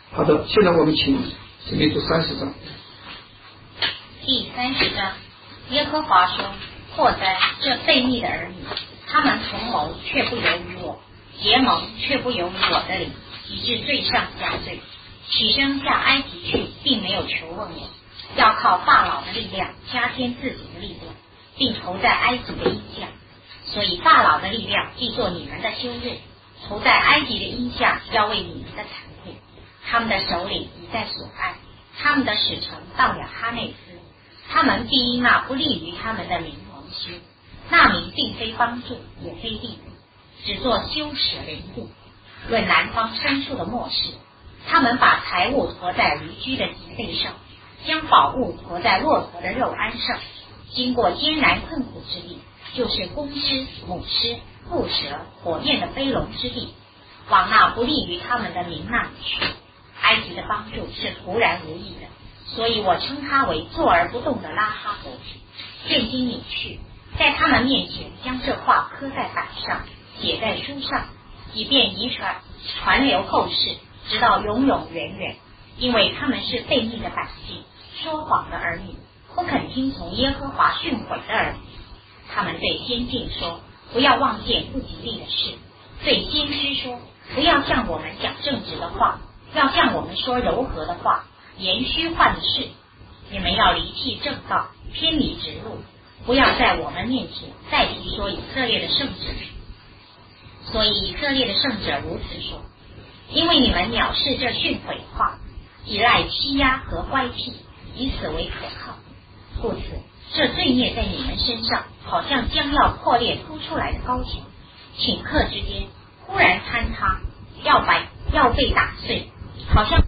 好的，现在我们请姊妹读三十章。 第三十章，耶和华说：祸哉，这悖逆的儿女，他们同谋却不由于我，结盟却不由于我的灵，以致罪上加罪。起身下埃及去，并没有求问我，要靠法老的力量加添自己的力量，并投在埃及的荫下。所以法老的力量必作你们的羞辱，投在埃及的荫下要为你们的惭愧。他们的首领已在所爱，他们的使臣到了哈内斯，他们必因那不利于他们的名蒙羞。那名并非帮助，也非利益，只做羞耻凌辱。论南方牲畜的末世，他们把财物驮在驴驹的脊背上，将宝物驮在骆驼的肉鞍上，经过艰难困苦之地，就是公狮、母狮、蝮蛇、火焰的飞龙之地，往那不利于他们的民那里去。埃及的帮助是突然无意的，所以我称他为坐而不动的拉哈伯。现今你去，在他们面前将这话刻在板上，写在书上，以便遗传传流后世，直到永永远远。因为他们是悖逆的百姓，说谎的儿女，不肯听从耶和华训诲的儿女。他们对先进说，不要望见不吉利的事；对先知说，不要向我们讲正直的话，要向我们说柔和的话，言虚幻的事。你们要离弃正道，偏离直路，不要在我们面前再提说以色列的圣者。所以以色列的圣者如此说：因为你们藐视这训诲话，依赖欺压和乖僻，以此为可靠，故此这罪孽在你们身上，好像将要破裂凸出来的高墙，顷刻之间忽然坍塌，要摆要被打碎，好像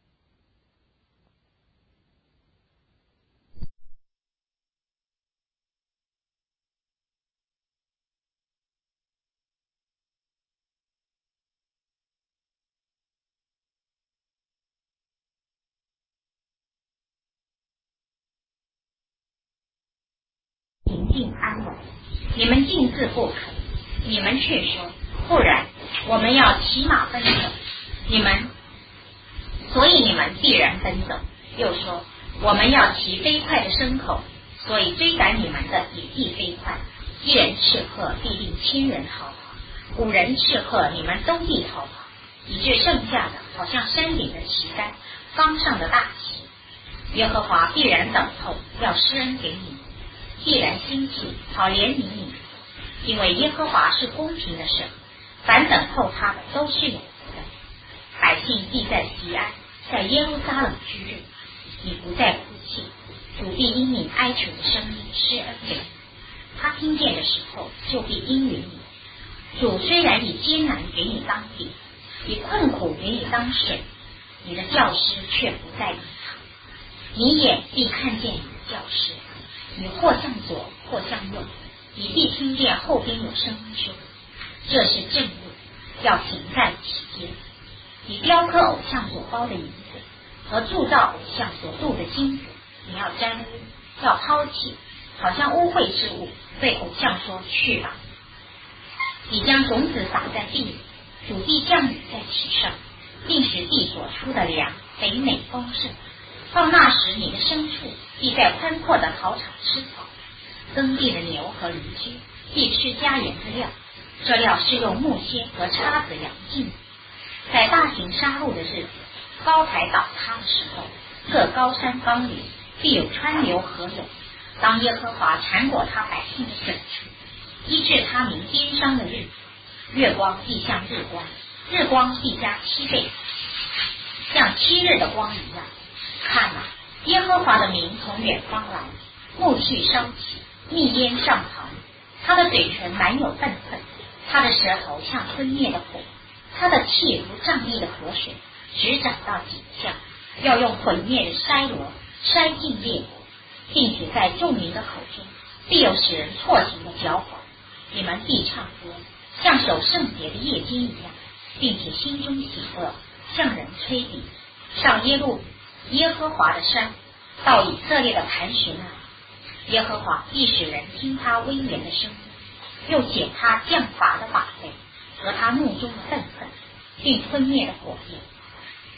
平静安稳。你们竟自不肯，你们却说不然，我们要骑马奔走。你们所以你们必然奔走。又说我们要骑飞快的牲口，所以追赶你们的也必飞快。一人斥喝，必令千人逃跑；五人斥喝，你们都必逃跑，以致剩下的好像山顶的旗杆，方上的大旗。耶和华必然等候，要施恩给你们，必然兴起，好怜悯你们。因为耶和华是公平的神，凡等候他的都是有福的。百姓必在锡安，在耶路撒冷居住。你不再哭泣，主必因你哀求的声音施恩给你。他听见的时候，就必应允你。主虽然以艰难给你当饼，以困苦给你当水，你的教师却不在意他。你眼必看见你的教师，你或向左，或向右，你必听见后边有声音说：这是正路，要行在其间。你雕刻偶像所包的银子，和铸造偶像所镀的金子，你要沾污，要抛弃，好像污秽之物，对偶像说：去吧。你将种子撒在地里，主必降雨在其上，并使地所出的粮肥美丰盛。到那时，你的牲畜必在宽阔的草场吃草，耕地的牛和驴驹必吃加盐的料，这料是用木楔和叉子扬进的。在大型杀戮的日子，高台倒塌的时候，各高山冈岭必有川流河涌。当耶和华缠裹他百姓的损处，医治他民鞭伤的日子，月光必像日光，日光必加七倍，像七日的光一样。看啊，耶和华的名从远方来，木器烧起，密烟上腾。他的嘴唇满有愤恨，他的舌头像吞灭的火，他的气如瘴疫的河水，直长到颈项，要用毁灭的筛箩筛尽烈火，并且在众民的口中必有使人错行的搅谎。你们必唱歌，像守圣节的夜间一样，并且心中喜乐，向人吹笛。上耶路耶和华的山，到以色列的磐石那里，耶和华必使人听他威严的声音，又解他降罚的法类和他怒中的愤恨，并吞灭的火焰。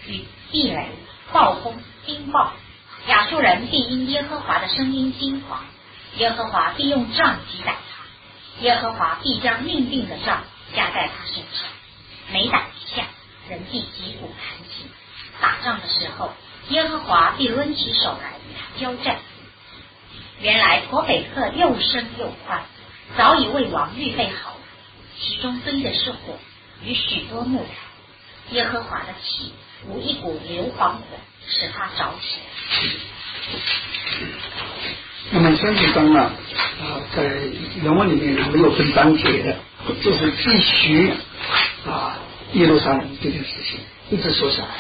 与地雷、暴风、冰雹。亚述人必因耶和华的声音惊惶，耶和华必用杖击打他，耶和华必将命定的杖加在他身上。每打一下，人必击鼓弹琴。打仗的时候，耶和华必抡起手来与他交战。原来陀斐克又深又宽，早已为王预备好了，其中堆的是火与许多木材。耶和华的气无一股硫磺火使他着起来。 那么三十章啊，啊，在原文里面它没有分章节的，就是继续啊耶路撒冷这件事情一直说下来，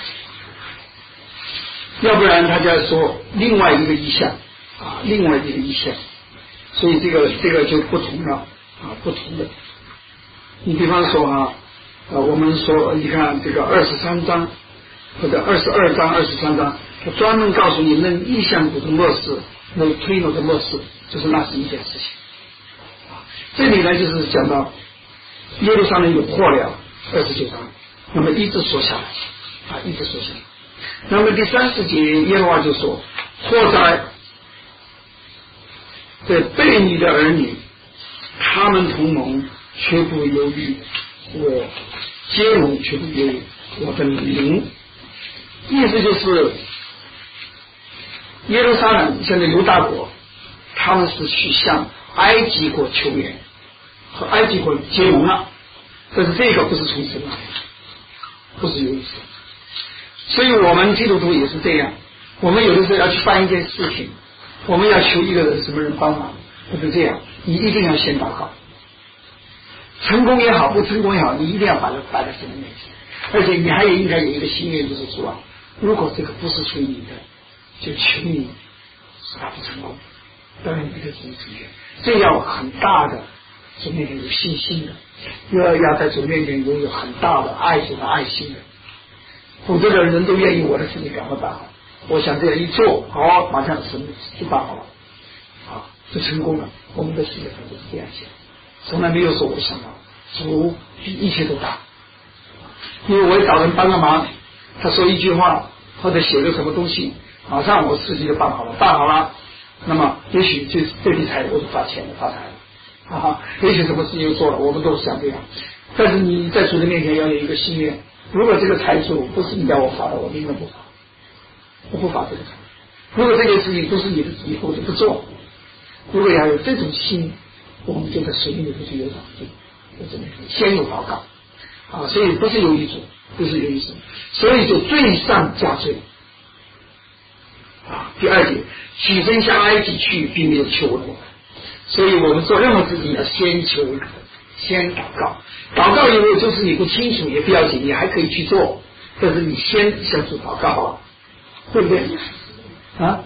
要不然他就要说另外一个意象啊，另外一个意象，所以这个这个就不同了啊，不同的。你比方说啊，呃，我们说你看这个二十三章或者二十二章、二十三章，他专门告诉你那意象股的末世，那推罗的末世，就是那是一件事情。这里呢，就是讲到耶路撒冷有祸了，二十九章，那么一直说下来啊，一直说下来。那么第三十节，耶和华就说：祸灾这悖逆的儿女，他们同盟却不由于我，结盟却不由于我的名。意思就是耶路撒冷现在犹大国，他们是去向埃及国求援，和埃及国结盟了，但是这个不是从神来的，不是由于神。所以我们基督徒也是这样，我们有的时候要去办一件事情，我们要求一个人什么人帮忙，或者这样，你一定要先祷告，成功也好，不成功也好，你一定要把它摆在神的面前，而且你还也应该有一个心愿，就是说，如果这个不是属于你的，就求你使它不成功，当然这个是主愿，这要很大的主面前有信心的，要要在主面前拥有很大的爱主的爱心的，否则的人都愿意我的事情赶快办好，我想这样一做，好，马上神就办好了，好，就成功了。我们的世界上就是这样想，从来没有说我想到主比一切都大。因为我找人帮个忙，他说一句话或者写个什么东西，马上我事情就办好了，办好了，那么也许这这笔财我就发钱了，发财了啊！也许什么事情又做了，我们都是想这样。但是你在主的面前要有一个心愿，如果这个财主不是你要我发的，我宁愿不发，我不发这个财。如果这件事情不是你的旨意，我就不做。如果要有这种心，我们就在水里面就有长进，就这么先有祷告啊，所以不是由于主，不是由于神，所以就罪上加罪啊。第二节，起身向埃及去，并没有求我们，所以我们做任何事情要先求，先祷告。祷告以后就是你不清楚也不要紧，你还可以去做，但是你先向主祷告，对不对？啊？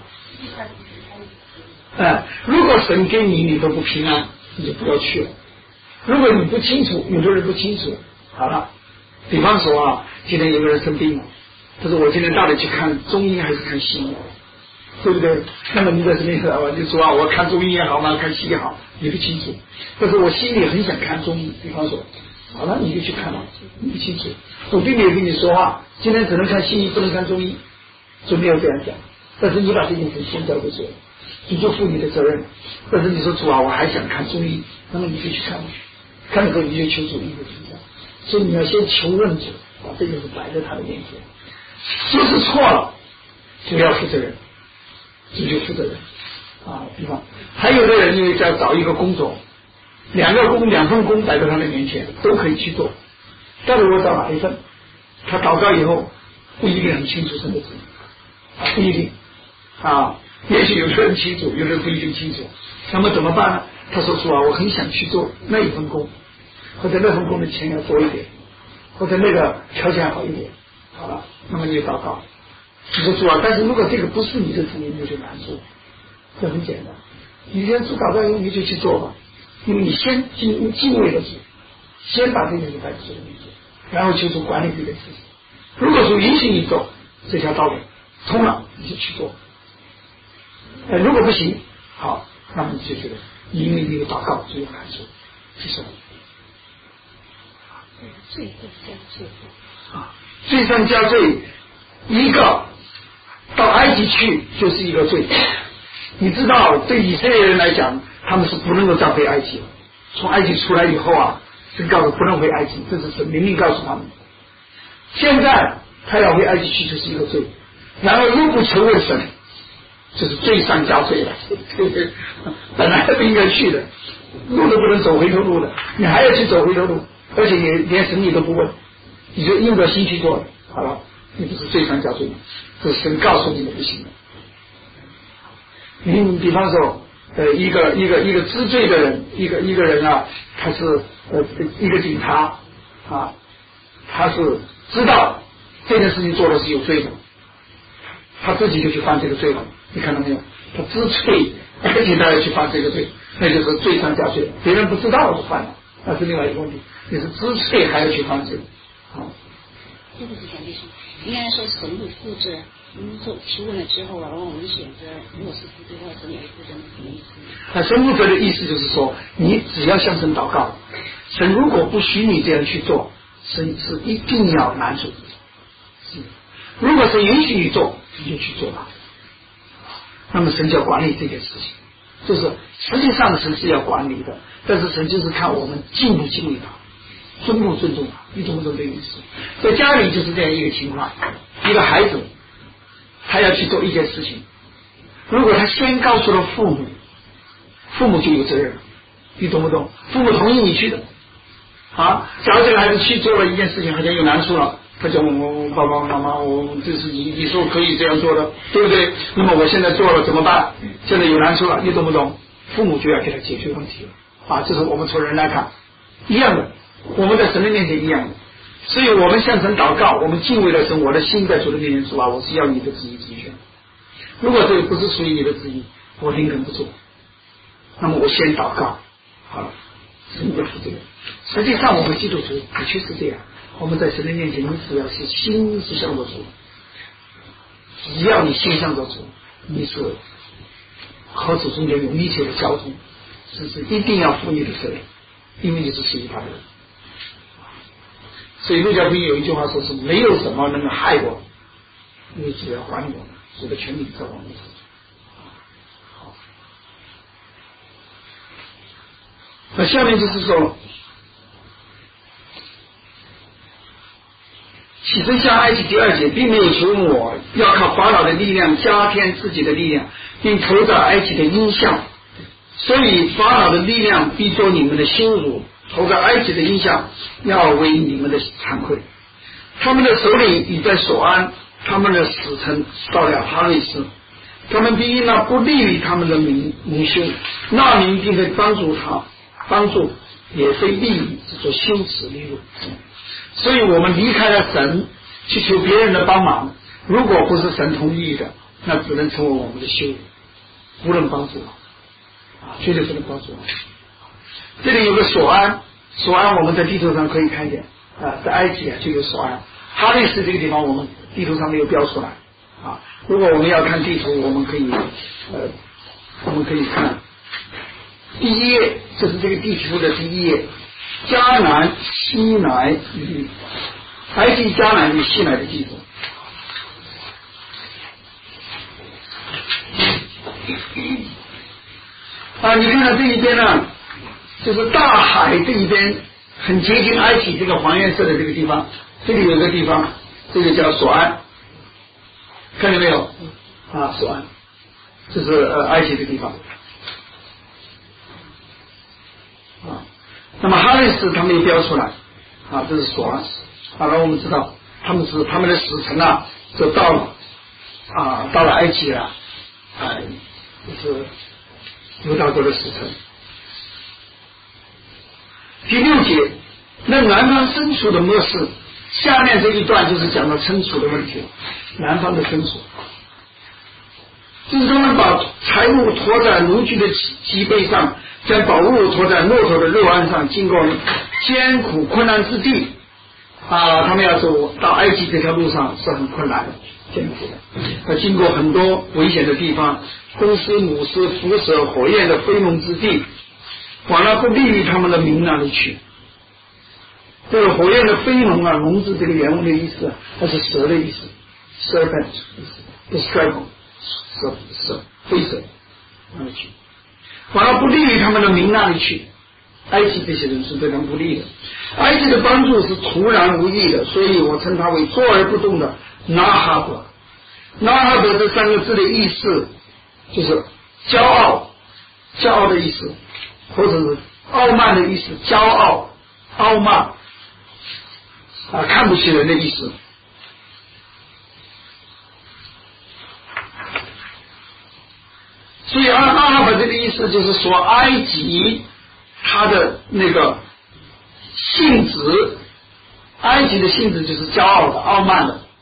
哎，如果神给你你都不平安，你就不要去了。如果你不清楚，有的人不清楚，好了，比方说啊，今天有个人生病了，他说我今天到底去看中医还是看西医，对不对？那么你在这边我就说啊，我看中医也好嘛，看西医也好，你不清楚，但是我心里很想看中医，比方说，好了，你就去看了，你不清楚，我并没有跟你说话，今天只能看西医，不能看中医，就没有这样讲，但是你把这件事先交给主，你就负你的责任。但是你说主啊，我还想看中医，那么你就去看吧，看了之后你就求主医的成长。所以你要先求问主，把这件事摆在他的面前，就是错了就要负责任，主就负责任啊。比方还有的人因为在找一个工作，两个工两份工摆在他的面前都可以去做，到底我找哪一份？他祷告以后不一定很清楚神的旨意，不一定啊。也许有的人清楚，有的人不一定清楚，那么怎么办呢？他说主啊，我很想去做那一份工，或者那份工的钱要多一点，或者那个条件好一点，好了，那么你就祷告，你说主啊，但是如果这个不是你的旨意，你就难做，这很简单，你先主祷告以后你就去做吧，因为你先敬敬畏的主，先把这件事摆在主的面前，然后求主管理这个事情。如果主允许你走这条道路通了，你就去做。呃，如果不行，好，那么你就觉得你因为你有祷告，就有难处，这是罪上加罪啊，罪上加罪， 一个到埃及去就是一个罪。你知道，对以色列人来讲，他们是不能够再回埃及了。从埃及出来以后啊，神告诉不能回埃及，这是神明明告诉他们。现在他要回埃及去就是一个罪，然后又不承认神，就是罪上加罪了。本来不应该去的，路都不能走回头路的，你还要去走回头路，而且你连神你都不问，你就硬着心去做了，好了，你不是罪上加罪吗？这是神告诉你的不行的。你比方说，呃，一个一个一个知罪的人，一个一个人啊，他是呃一个警察啊，他是知道这件事情做的是有罪的，他自己就去犯这个罪了。你看到没有？他知罪，而且他要去犯这个罪，那就是罪上加罪了。别人不知道就犯了，那是另外一个问题。你是知罪还要去犯罪，好。 这个是讲的是，应该说神会负责。我们做提问了之后啊，然后我们选择如果是负责的话，神也会负责，什么意思？ 那神负责的意思就是说，你只要向神祷告，神如果不许你这样去做，神是一定要拦住你。如果是允许你做，你就去做吧。那么神就要管理这件事情，就是实际上神是要管理的，但是神就是看我们敬不敬畏他，尊不尊重他，你懂不懂这个意思？在家里就是这样一个情况，一个孩子他要去做一件事情，如果他先告诉了父母，父母就有责任，你懂不懂？父母同意你去的啊，假如这个孩子去做了一件事情，好像有难处了，他讲我爸爸妈妈，我这是你你说可以这样做的，对不对？那么我现在做了怎么办？现在有难处了，你懂不懂？父母就要给他解决问题了啊！这是我们从人来看一样的，我们在神的面前一样的。所以我们向神祷告，我们敬畏的神，我的心在主的面前说啊，我是要你的旨意成全。如果这个不是属于你的旨意，我宁肯不做。那么我先祷告，好了，神就负责。实际上我们基督徒的确是这样，我们在神的面前，你只要是心是向着主，只要你心向着主，你是和主中间有密切的交通，是是一定要负你的责任，因为你是属于他的人。所以路加福音有一句话说是没有什么能够害我们，因为主要管我们，主的权柄在我们手上。好，那下面就是说，起身下埃及第二节，并没有求问我要靠法老的力量加添自己的力量，并投在埃及的荫下，所以法老的力量必作你们的羞辱，投在埃及的荫下，要为你们的惭愧。他们的首领已在所安，他们的使臣到了哈瑞斯，他们必因那不利于他们的名名修，那名并非帮助他，帮助也非利益，只做羞耻利辱。所以我们离开了神，去求别人的帮忙，如果不是神同意的，那只能成为我们的羞辱，不能帮助我啊，绝对不能帮助我。这里有个索安，索安我们在地图上可以看见啊，在埃及啊就有索安。哈内斯这个地方我们地图上没有标出来啊。如果我们要看地图，我们可以呃，我们可以看第一页，这是这个地图的第一页，迦南、西乃与埃及迦南与西乃的地图。啊，你看看这一边呢，就是大海这一边很接近埃及这个黄颜色的这个地方，这里有个地方，这个叫索安，看见没有？啊，索安，这是呃埃及的地方。啊，那么哈内斯他没有标出来，啊，这是索安。好了，我们知道他们是他们的使臣啊，就到了啊，到了埃及了，啊，就是犹大国的使臣。第六节，那南方牲畜的末世，下面这一段就是讲到牲畜的问题了，南方的牲畜，就是他们把财物驮在奴居的脊背上，将宝物驮在骆驼的肉鞍上，经过艰苦困难之地啊，他们要走到埃及这条路上是很困难的、艰苦的，要经过很多危险的地方，公狮、母狮、辐射、火焰的飞龙之地，往那不利于他们的民那里去。这个火焰的飞龙啊，龙字这个原文的意思，它是蛇的意思， serpent 不是 dragon 蛇蛇飞蛇那里去，反而不利于他们的民那里去。埃及这些人是非常不利的，埃及的帮助是徒然无益的，所以我称他为坐而不动的拿哈德。拿哈德这三个字的意思就是骄傲，骄傲的意思，或者是傲慢的意思，骄傲、傲慢啊，看不起人的意思。所以阿阿拉伯这个意思就是说，埃及它的那个性质，埃及的性质就是骄傲的、傲慢的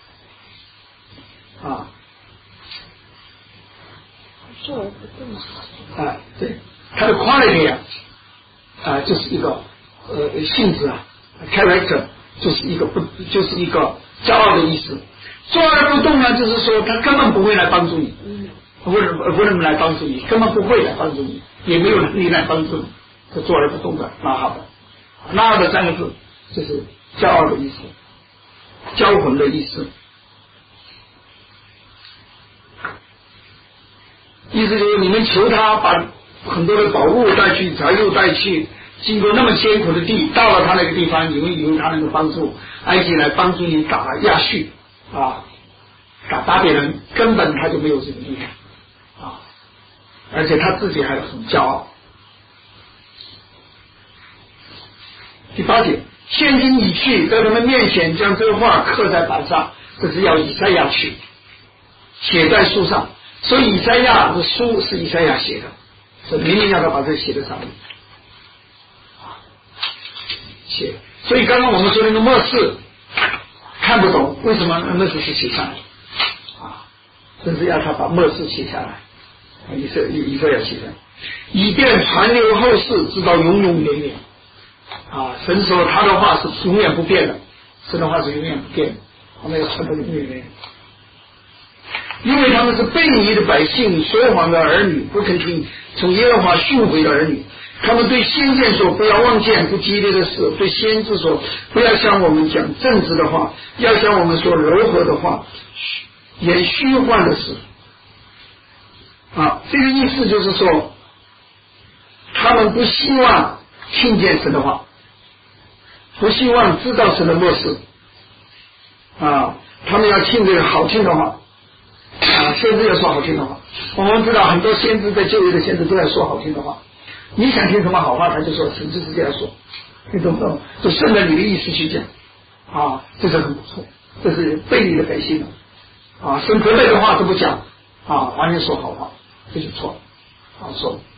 啊。 坐而不动啊，对，它的 quality 啊，啊，就是一个呃性质啊 ，character 就是一个不就是一个骄傲的意思。坐而不动呢，就是说他根本不会来帮助你。 嗯不能不能来帮助你，根本不会来帮助你，也没有能力来帮助你，这坐而不动的那好的，那好的三个字就是骄傲的意思，骄魂的意思，意思就是你们求他把很多的宝物带去，财物带去，经过那么艰苦的地，到了他那个地方，你们以为他能够帮助埃及来帮助你打亚述啊，打巴比伦，根本他就没有这个力量。啊，而且他自己还很骄傲。第八节，现今已去，在他们面前将这个话刻在板上，这是要以赛亚去写在书上，所以以赛亚的书是以赛亚写的，所以明明要他把这写在上面。写，所以刚刚我们说那个末世看不懂，为什么末世是写下来？啊，真是要他把末世写下来。以色以色列写的，以便传流后世，直到永永远远。啊，神说他的话是永远不变的，神的话是永远不变的，他们要传到永远远。因为他们是悖逆的百姓，说谎的儿女，不肯听从耶和华训诲的儿女。他们对先见说不要望见不激烈的事，对先知说不要向我们讲正直的话，要向我们说柔和的话，言虚幻的事。啊，这个意思就是说，他们不希望听见神的话，不希望知道神的末世，啊，他们要听这个好听的话，啊，先知要说好听的话。我们知道很多先知在旧约的先知都在说好听的话，你想听什么好话，他就说神就是这样说，你懂不懂？就顺着你的意思去讲，啊，这是很不错，这是悖逆的百姓啊，神责备的话都不讲，啊，完全说好话。这就错了，啊，错了。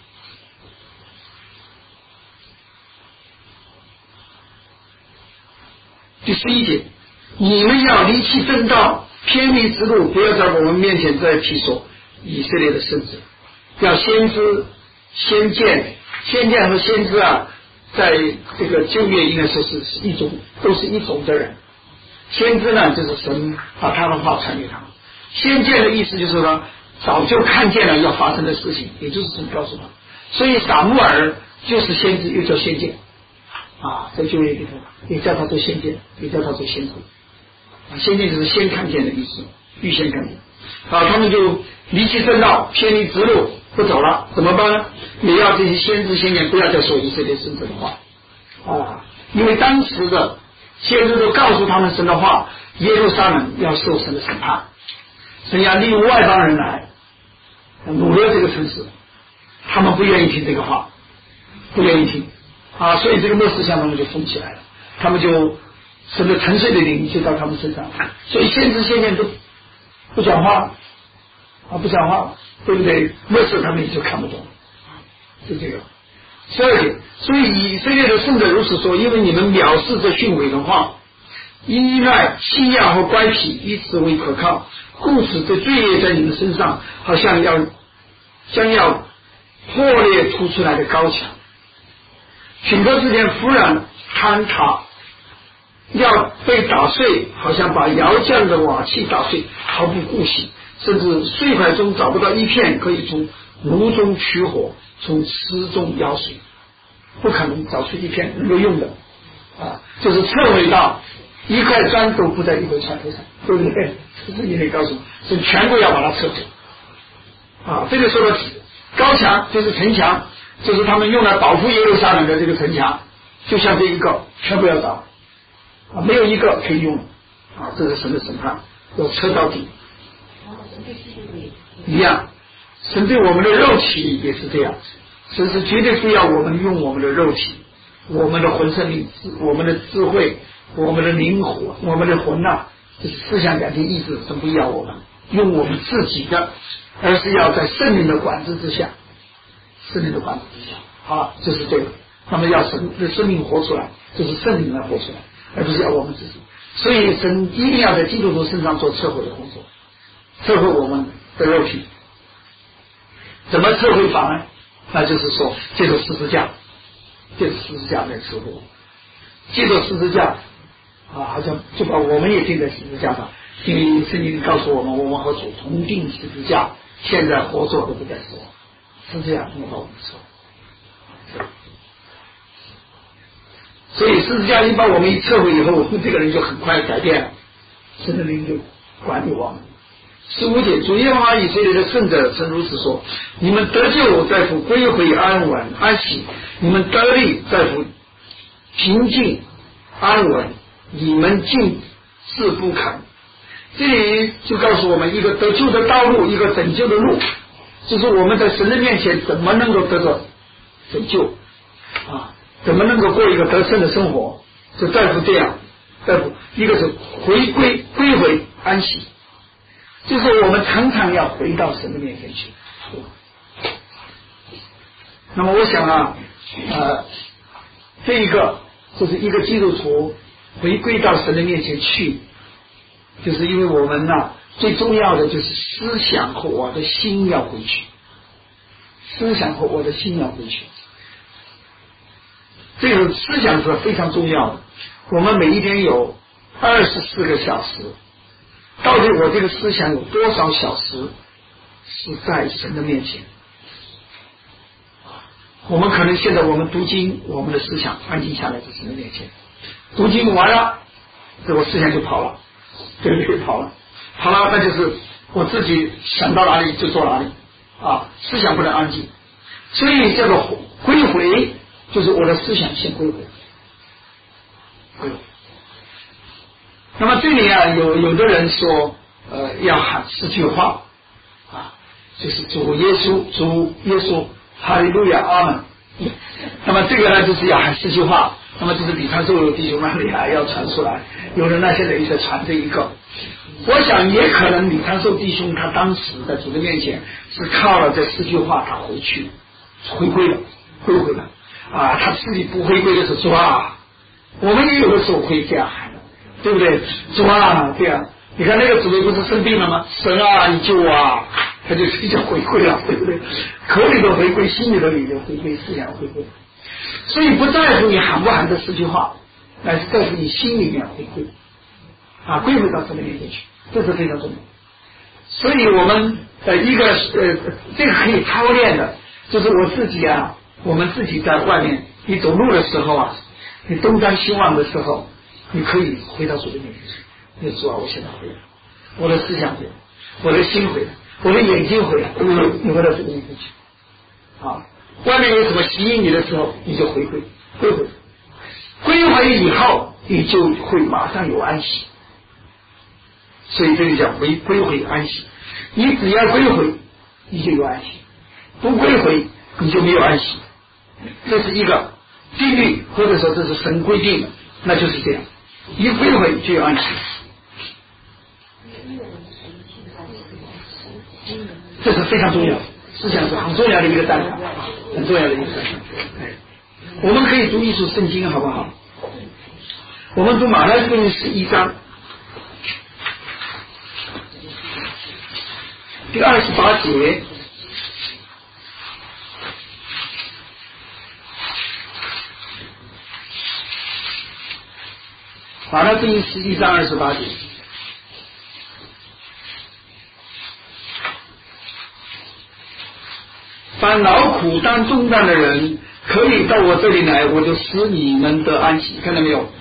第十一节，你们要离弃正道，偏离直路，不要在我们面前再提说以色列的圣旨。要先知、先见、先见和先知啊，在这个旧约应该说是一种，都是一种的人。先知呢，就是神把他的话传给他们；先见的意思就是说，早就看见了要发生的事情，也就是神告诉他。所以撒母耳就是先知，又叫先见啊，在旧约里头也叫他做先见，也叫他做先知。啊，先见就是先看见的意思，预先看见。啊，他们就离弃正道，偏离直路，不走了，怎么办呢？也要这些先知先见不要再说以色列圣者的话啊，因为当时的先知都告诉他们神的话，耶路撒冷要受神的审判，神要利用外邦人来掳掠这个城市，他们不愿意听这个话，不愿意听啊，所以这个末世向他们就封起来了，他们就神的沉睡的灵就到他们身上，所以先知先见都不讲话啊，不讲话，对不对？末世他们也就看不懂，就这个。十二节，所以以色列的圣者如此说，因为你们藐视这训诲的话，依赖欺压和乖僻，以此为可靠，故此这罪孽在你们身上，好像要将要破裂突出来的高墙。许多之前忽然坍塌，要被打碎，好像把窑匠的瓦器打碎，毫不顾惜，甚至碎块中找不到一片可以从炉中取火，从石中舀水，不可能找出一片能够用的啊，就是撤回到一块砖都不在一块砖头上，对不对？这是你得告诉我，是全部要把它撤走啊！这个说的高墙就是城墙，就是他们用来保护耶路撒冷的这个城墙，就像这一个全部要倒啊，没有一个可以用啊！这是神的审判，要撤到底。一样，神对我们的肉体也是这样，神是绝对不要我们用我们的肉体、我们的魂生命、我们的智慧、我们的灵魂、我们的魂呐、啊，就是思想、感情、意志，神不要我们用我们自己的，而是要在圣灵的管制之下，圣灵的管制之下，好，就是这个。那么要神的生命活出来，就是圣灵来活出来，而不是要我们自己。所以神一定要在基督徒身上做撤回的工作，撤回我们的肉体。怎么撤回法呢？那就是说借着十字架，借着十字架来撤回，借着十字架啊，好像就把我们也钉在十字架上，因为圣经告诉我们，我们和主同钉十字架，现在活着都不再是我，十字架能把我们撤。所以十字架一把我们一撤回以后，我们这个人就很快改变了，神的灵就管理我们。十五节，主耶和华以色列的圣者曾如此说：你们得救在乎归回安稳安息，你们得力在乎平静安稳，你们竟是不肯。这里就告诉我们一个得救的道路，一个拯救的路，就是我们在神的面前怎么能够得到拯救啊？怎么能够过一个得胜的生活？就在乎这样，在乎一个是回归归回安息。就是我们常常要回到神的面前去。那么我想啊，呃，这一个就是一个基督徒回归到神的面前去，就是因为我们呢、啊、最重要的就是思想和我的心要回去，思想和我的心要回去。这个思想是非常重要的。我们每一天有二十四个小时。到底我这个思想有多少小时是在神的面前？我们可能现在我们读经，我们的思想安静下来在神的面前，读经完了，这我思想就跑了，对不对？跑了，跑了，那就是我自己想到哪里就做哪里啊，思想不能安静，所以叫做归回，就是我的思想先归回，归回。那么这里啊，有有的人说，呃，要喊四句话，啊，就是主耶稣，主耶稣，哈利路亚，阿门。那么这个呢，就是要喊四句话。那么就是李传寿弟兄那里啊，要传出来。有人呢，现在也在传这一个。我想也可能李传寿弟兄他当时在主的面前是靠了这四句话，他回去回归了，回归了啊，他自己不回归的时候说啊，我们也有的时候会这样喊。对不对？主啊，这样，你看那个主不是生病了吗？神啊，你救我啊！他就直接回归了，对不对？口里的回归，心里的里的回归，思想回归。所以不在乎你喊不喊这四句话，乃是在乎你心里面回归啊，归回到神的面前去，这是非常重要。所以我们呃一个呃这个可以操练的，就是我自己啊，我们自己在外面你走路的时候啊，你东张西望的时候。你可以回到主的面前去，你主啊，我现在回来，我的思想回来，我的心回来，我的眼睛回来，嗯，你回到主的面前去。啊，外面有什么吸引你的时候，你就回归，归回，归回以后，你就会马上有安息。所以这里叫回归回安息。你只要归回，你就有安息；不归回，你就没有安息。这是一个定律，或者说这是神规定的，那就是这样。一归回就有安息，这是非常重要的，思想是很重要的一个单词，很重要的一个单词。我们可以读一首圣经，好不好？我们读马太福音十一章第二十八节。马太福音十一章二十八节，凡劳苦担重担的人，可以到我这里来，我就使你们得安息。看到没有？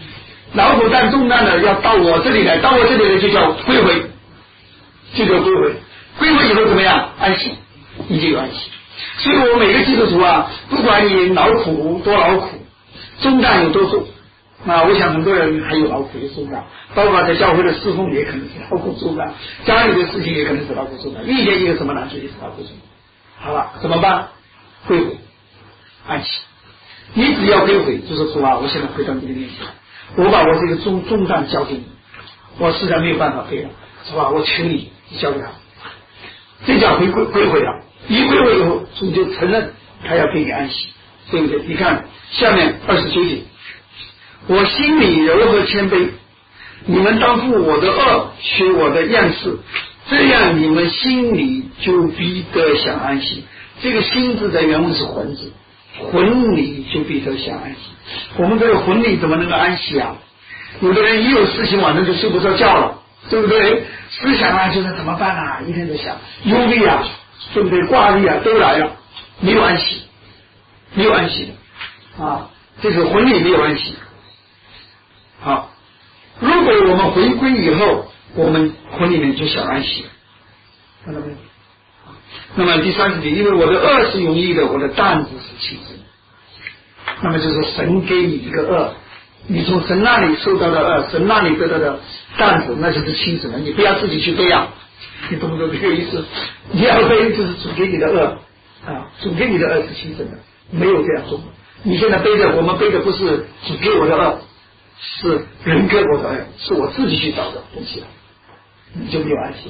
劳苦担重担的要到我这里来，到我这里来就叫归回，就叫归回。归回以后怎么样？安息，你就有安息。所以我每个基督徒啊，不管你劳苦多劳苦，重担有多重啊，我想很多人还有劳苦有重担，包括在教会的侍奉也可能是劳苦重担，家里的事情也可能是劳苦重担，遇见一个什么难处也是劳苦重担。好了，怎么办？归回，安息。你只要归回，就说主啊，我现在回到你的面前，我把我这个重重担交给你，我实在没有办法背了，主啊，我求你交给他，这叫回归归回了。一归回以后，主就承认他要给你安息，对不对？你看下面二十九节，我心里柔和谦卑，你们当负我的恶，学我的样式，这样你们心里就必得享安息。这个心字在原文是魂字，魂里就必得享安息。我们这个魂里怎么能够安息啊？有的人一有事情晚上就睡不着觉了，对不对？思想啊就是怎么办啊，一天在想忧虑啊，对不对？挂虑啊都来了，没有安息，没有安息的啊，这个魂里没有安息。好，如果我们回归以后，我们魂里面就想安息，看到没有？那么第三十节，因为我的恶是容易的，我的担子是轻省。那么就是神给你一个恶，你从神那里受到的恶，神那里得到的担子，那就是轻省的，你不要自己去背啊，你懂不懂这个意思？你要背就是主给你的恶啊，主给你的恶是轻省的，没有这样做。你现在背的，我们背的不是主给我的恶，是人给我的恶，是我自己去找的东西了，你就没有安息。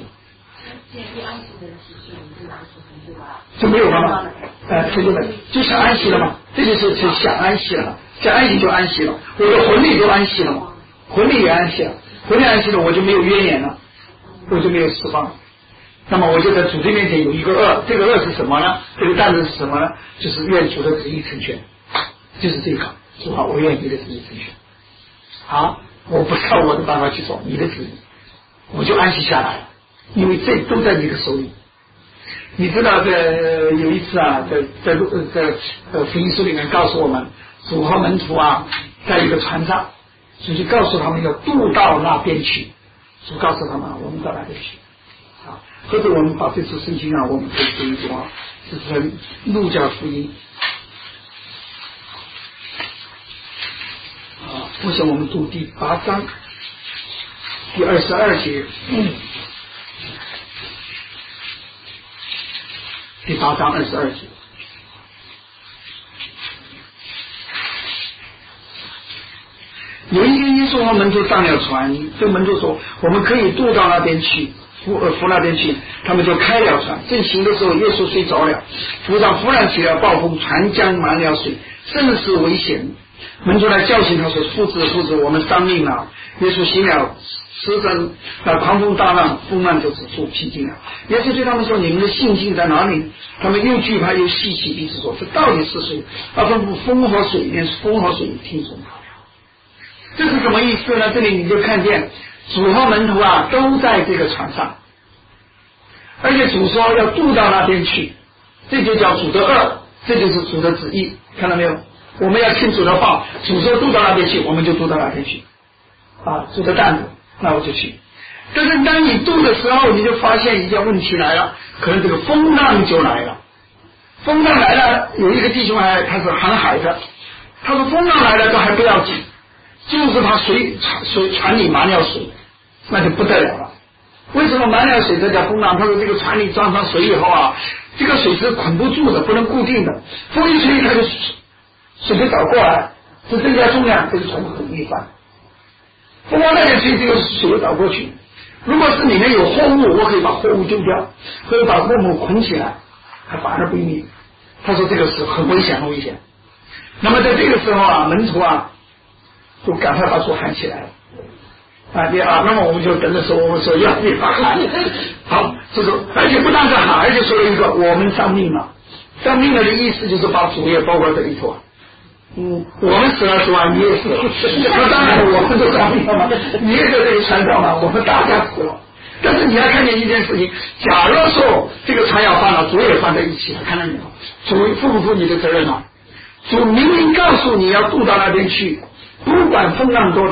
就没有了嘛？哎，这就没，就想安息了嘛？这就是是想安息了，想安息就安息了，我的魂力就安息了嘛，魂力也安息了，魂力安息了，我就没有怨言了，我就没有释放。那么我就在主的面前有一个恶，这个恶是什么呢？这个担子是什么呢？就是愿主的旨意成全，就是这个，主啊，我愿你的旨意成全。好，我不照我的办法去做你的旨意，我就安息下来了。因为这都在你的手里。你知道，在有一次啊，在在在呃福音书里面告诉我们，主和门徒啊，在一个船上，主就告诉他们要渡到那边去。主告诉他们，我们到那边去。啊，或者我们把这次圣经啊，我们可以读一读啊，这是路加福音。啊，我想我们读第八章第二十二节。嗯第八章二十二节，有一天耶稣和门徒上了船，对门徒说：“我们可以渡到那边去，福呃福那边去。”他们就开了船。正行的时候，耶稣睡着了，湖上忽然起了暴风，船将满了水，甚是危险。门徒来叫醒他说：“父子，父子，我们丧命了。”耶稣醒了，时声那狂风大浪，风浪就止住，平静了。耶稣对他们说：“你们的信心在哪里？”他们又惧怕又稀奇，彼此说：“这到底是谁？”他吩咐风和水，连风和水听从他了。这是什么意思呢？这里你就看见主和门徒啊都在这个船上，而且主说要渡到那边去，这就叫主的恶，这就是主的旨意，看到没有？我们要听主的话，主说渡到那边去，我们就渡到那边去啊，主的担子，那我就去。但是当你渡的时候，你就发现一件问题来了，可能这个风浪就来了。风浪来了，有一个弟兄还他是航海的，他说风浪来了都还不要紧，就是他水水船里满了水，那就不得了了。为什么满了水这叫风浪？他说这个船里装上水以后啊，这个水是捆不住的，不能固定的，风一吹它就水就倒过来，是增加重量，这个船很容易翻。风往那边吹，这个水就倒过去。如果是里面有货物，我可以把货物丢掉，可以把货物捆起来，还反而不易。他说这个是很危险，很危险。那么在这个时候啊，门徒啊，就赶快把主喊起来了。啊，你啊，那么我们就等着说，我们说要你把喊。好，就说，而且不但是喊，而且说了一个我们丧命了。丧命了的意思就是把主也包括在里头啊。嗯，我们死了是吧？你也死了，那当然我们都丧命了嘛，你也在这个船上嘛，我们大家死了。但是你要看见一件事情，假如说这个船要翻了，主也翻在一起了，看到没有？主负不负你的责任啊？主明明告诉你要渡到那边去，不管风浪多大，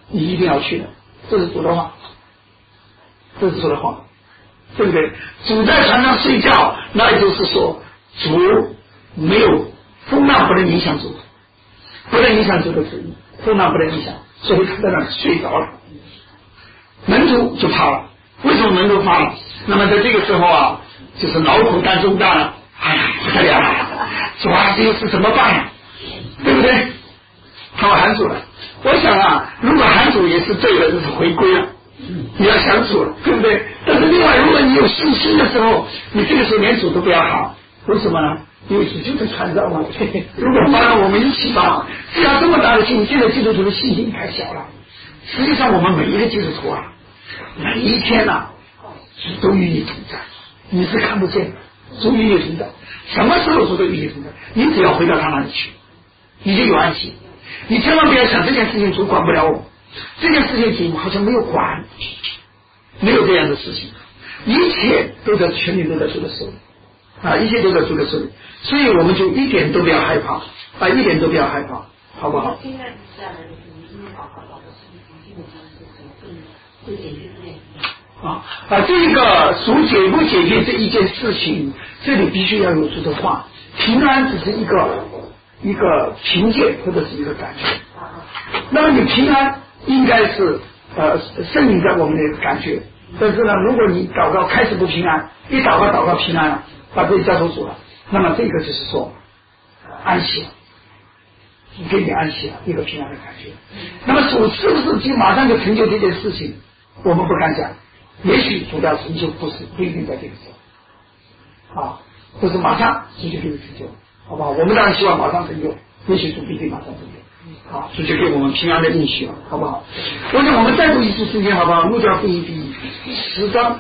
你一定要去的，这是主的话，这是主的话，对不对？主在船上睡觉，那也就是说主没有风浪不能影响主，不能影响主的旨意，风浪不能影响，所以他在那睡着了。门徒就怕了，为什么门徒怕了？那么在这个时候啊，就是劳苦担重担了，哎呀，不得了了，主啊，这又是怎么办呀？对不对？他们喊主了。我想啊，如果喊主也是对的，就是回归了，你要想主了，对不对？但是另外，如果你有信心的时候，你这个时候连主都不要喊，为什么呢？因为主就在船上嘛。如果帮了我们一起帮，只要这么大的信心，现在基督徒的信心太小了。实际上，我们每一个基督徒啊，每一天呐、啊，主都与你同在，你是看不见的，主与你同在，什么时候主都与你同在，你只要回到他那里去，你就有安息。你千万不要想这件事情主管不了我，这件事情主好像没有管，没有这样的事情，一切都在权力都在主的手里啊，一切都在主的手里，所以我们就一点都不要害怕啊，一点都不要害怕，好不好？ 现在下来的是你今天祷告祷告是基本上是很会解决这件事情啊啊，这个属解不解决这一件事情，这里必须要有主的话，平安只是一个一个凭借或者是一个感觉。那么你平安应该是呃圣灵在我们的感觉，但是呢，如果你祷告开始不平安，一祷告祷告平安了，把自己交出主了，那么这个就是说安息了，给你安息了，一个平安的感觉。那么主是不是就马上就成就这件事情？我们不敢讲，也许主要成就不是不一定在这个时候，啊，不是马上主就给你成就。好不好？我们当然希望马上成就，也许主必定马上成就。好，主就给我们平安的应许了，好不好？我想我们再读一次圣经，好不好？路加福音第十章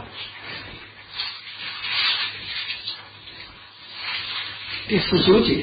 第十九节。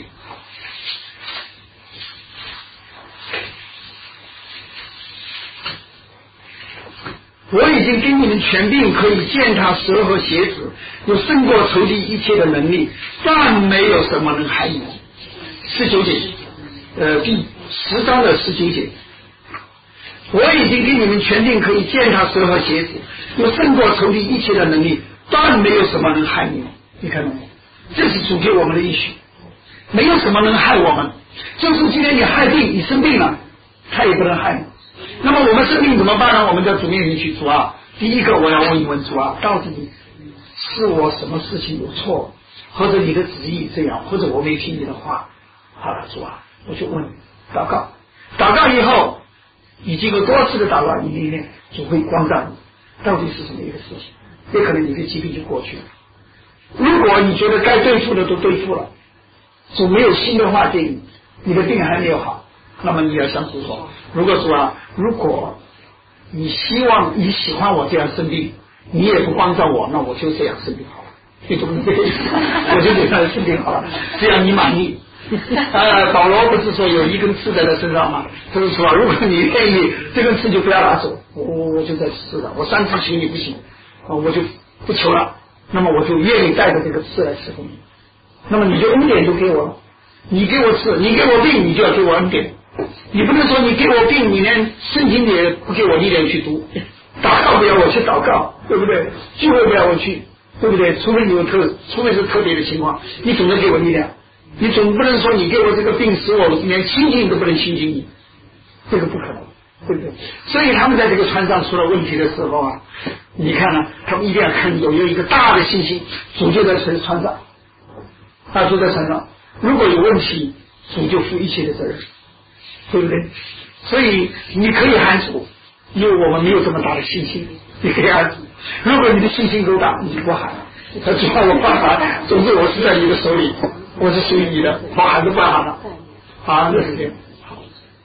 我已经给你们权柄，可以践踏蛇和蝎子，有胜过仇敌一切的能力，但没有什么能害你们。十九节，呃，第十章的十九节，我已经给你们权柄，可以践踏蛇和蝎子，有胜过仇敌一切的能力，但没有什么能害你们。你看到没有？这是主给我们的应许，没有什么能害我们。就是今天你害病，你生病了，他也不能害你。那么我们生病怎么办呢？我们在主面前去主啊，第一个我要问一问主啊，到底是我什么事情有错，或者你的旨意这样，或者我没听你的话。好了，主啊，我就问祷告，祷告以后，你经过多次的祷告，你里面主会光照你，到底是什么一个事情，也可能你的疾病就过去了。如果你觉得该对付的都对付了，主没有新的话给你，你的病还没有好，那么你要向主说，如果主啊，如果你希望你喜欢我这样生病，你也不光照我，那我就这样生病好了，你懂这个意思？我就这样生病好了，这样你满意。呃，保罗不是说有一根刺在他身上吗？他就说，如果你愿意，这根刺就不要拿走，我我就在试了，我三次求你不行，我就不求了，那么我就愿意带着这个刺来侍奉你，那么你就恩典就给我了，你给我刺，你给我病，你就要给我恩典，你不能说你给我病，你连圣经也不给我力量去读，祷告不要我去祷告，对不对？聚会不要我去，对不对？除非你有特，除非是特别的情况，你总得给我力量。你总不能说你给我这个病使我连亲近都不能亲近你，这个不可能，对不对？所以他们在这个船上出了问题的时候啊，你看呢，他们一定要看有有一个大的信心，主就在船上，啊，主在船上，如果有问题，主就负一切的责任，对不对？所以你可以喊主，因为我们没有这么大的信心，你可以喊主。如果你的信心够大，你就不喊了。他只要我不喊，总之我是在你的手里。我是属于你的，我还是不喊了，啊，这是这样。好，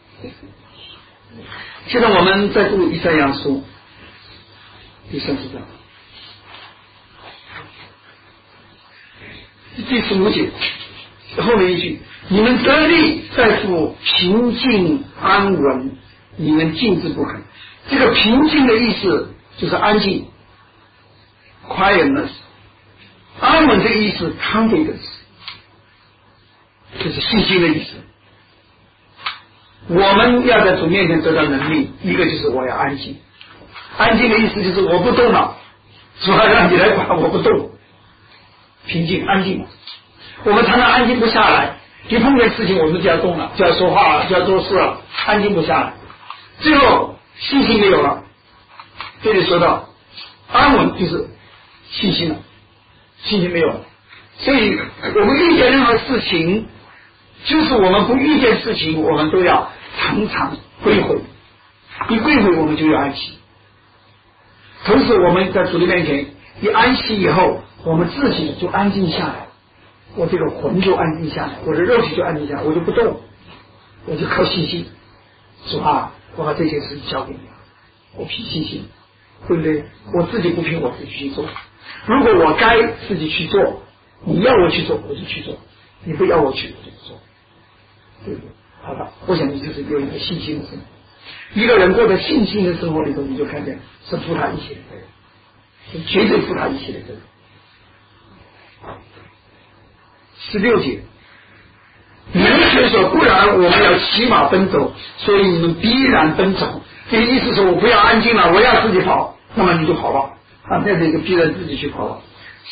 现在我们再读以赛亚书第三十章第十五节后面一句：你们得力在乎平静安稳，你们静止不肯。这个平静的意思就是安静 ，quietness； 安稳这个意思 ，confidence。这是信心的意思。 我们要在主面前得到能力，一个就是我要安静。安静的意思就是我不动了，主要让你来管，我不动，平静安静。我们常常安静不下来，一碰见事情我们就要动了，就要说话了，就要做事了，安静不下来，最后信心没有了。这里说到安稳就是信心了，信心没有了。所以我们遇见任何事情，就是我们不遇见事情，我们都要常常归回，一归回我们就有安息。同时我们在主的面前一安息以后，我们自己就安静下来，我这个魂就安静下来，我的肉体就安静下来，我就不动，我就靠信心。主啊，我把这件事交给你了，我凭信心，对不对？我自己不凭我自己去做，如果我该自己去做，你要我去做我就去做，你不要我去我就不做，对不对？好的，我想你就是有一个信心的生活。一个人过在信心的生活里头，你就看见是负他一切的责任，是绝对负他一切的责任。十六节，你们学说，不然我们要骑马奔走，所以你们必然奔走。这意思是我不要安静了，我要自己跑，那么你就跑吧，啊，那这个必然自己去跑吧。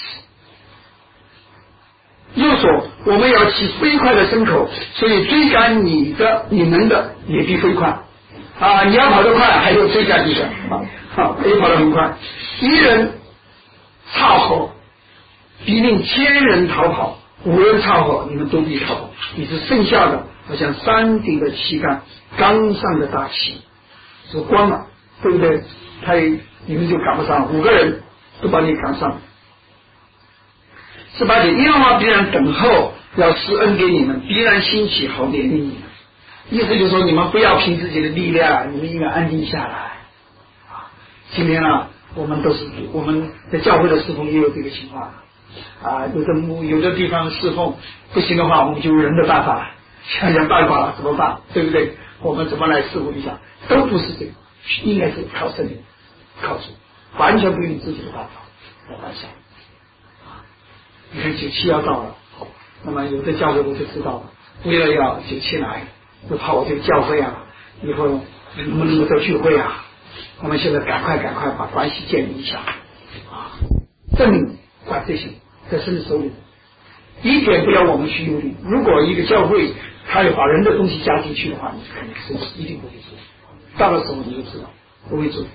又说我们要骑飞快的牲口，所以追赶你的你们的也必飞快啊！你要跑得快，还有追赶你的啊，啊，可以跑得很快。一人操吼，必令千人逃跑；五人操吼，你们都必逃跑。你是剩下的，好像山顶的旗杆，冈上的大旗，是光了，对不对？他你们就赶不上，五个人都把你赶上。十八节，耶和华必然等候，要施恩给你们，必然兴起，好怜悯你们。意思就是说，你们不要凭自己的力量，你们应该安静下来。啊，今天呢，我们都是我们在教会的侍奉也有这个情况啊，有的有的地方侍奉不行的话，我们就用人的办法，想想办法怎么办，对不对？我们怎么来侍奉一下，都不是这个，应该是靠圣灵，靠主，完全不用自己的办法来完成。你看九七要到了，那么有的教会我就知道了，为了要九七来，就怕我这个教会啊，以后能不能够在聚会啊？那么现在赶快赶快把关系建立一下啊，证明把这些在神的手里，一点不要我们去忧虑。如果一个教会他要把人的东西加进去的话，你肯定是一定不会做，到了时候你就知道不会做。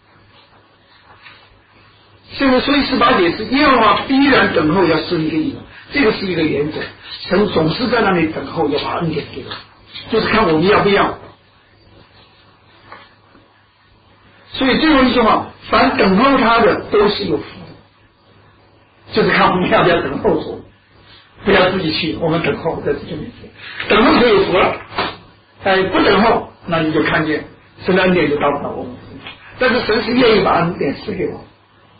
现在所以十八节是耶和华必然等候要施恩给你们，这个是一个原则，神总是在那里等候要把恩典给我们，就是看我们要不要。所以最后一句话，凡等候他的都是有福的，就是看我们要不要等候主，不要自己去，我们等候在这面前，等候就有福了。哎，不等候，那你就看见神的恩典就到不到我们身上，但是神是愿意把恩典赐给我们。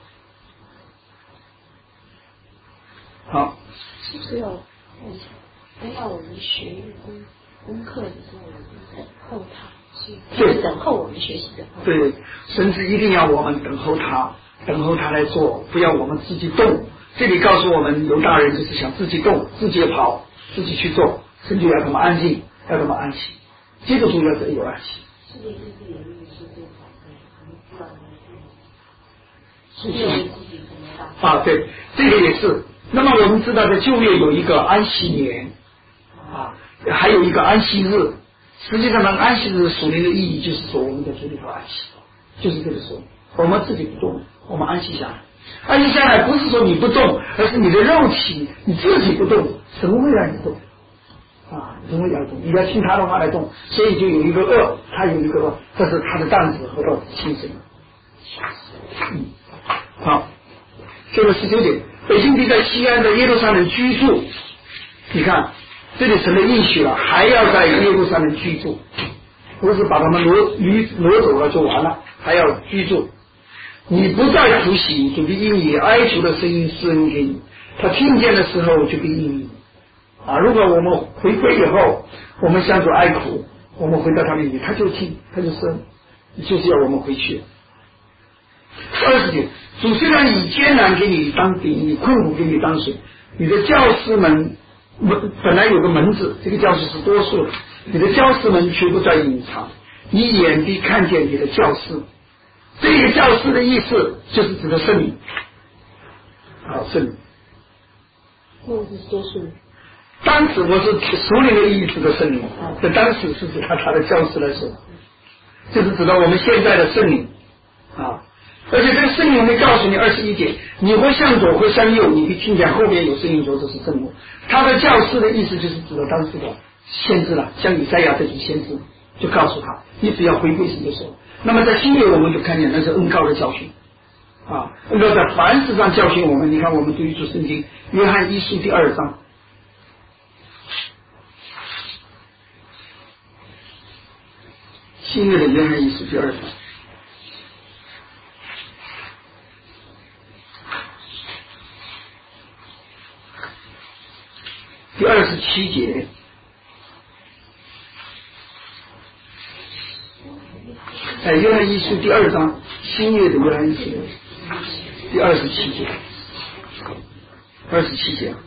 好， 是不是要等到我们学功功课的时候，我们等候他，是等候我们学习的。 对，神是一定要我们等候他，等候他来做，不要我们自己动。这里告诉我们，犹大人就是想自己动，自己跑，自己去做，神就要他们安静，要他们安息。基督徒要有安息。 这个就是人民是最好的， 是是啊，对，这个也是。那么我们知道，在旧约有一个安息年啊，还有一个安息日。实际上呢，安息日属灵的意义就是说，我们在主里头安息，就是这个说，我们自己不动，我们安息下来。安息下来不是说你不动，而是你的肉体你自己不动，神会让你动啊，神会让你动，你要听他的话来动。所以就有一个恶，他有一个恶，这是他的担子和到亲生。嗯，好，这个十九点。百姓必在西安的耶路撒冷居住，你看这里神的应许了，还要在耶路撒冷居住，不是把他们挪驴挪走了就完了，还要居住。你不再苦喜，就必因以哀求的声音施恩给你，他听见的时候就必应你啊。如果我们回归以后，我们向主哀苦，我们回到他面前，他就听，他就生，就是要我们回去。二十节，主虽然以艰难给你当饼，以困苦给你当水，你的教师们本来有个门子，这个教师是多数的， 你的教师们绝不再隐藏，你眼必看见你的教师。这个教师的意思就是指的圣灵，好，圣灵。 那我是多数。 当时我是属灵的意义指的圣灵，这当时是指他他的教师来说，就是指到我们现在的圣灵啊。而且这个圣灵会告诉你二十一节，你会向左会向右，你会听见后面有声音说这是正路。他的教师的意思就是指的当时的先知了，像以赛亚这种先知就告诉他，你只要回归神的时候。那么在新约我们就看见那是恩膏的教训啊，恩膏在凡事上教训我们。你看我们读一读圣经，约翰一书第二章。新约的约翰一书第二章。第二十七节，哎，约翰一书第二章，新约的约翰一书第二十七节，二十七节。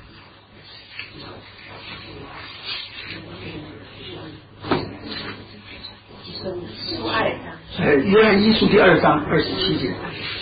哎，约翰一书第二章二十七节。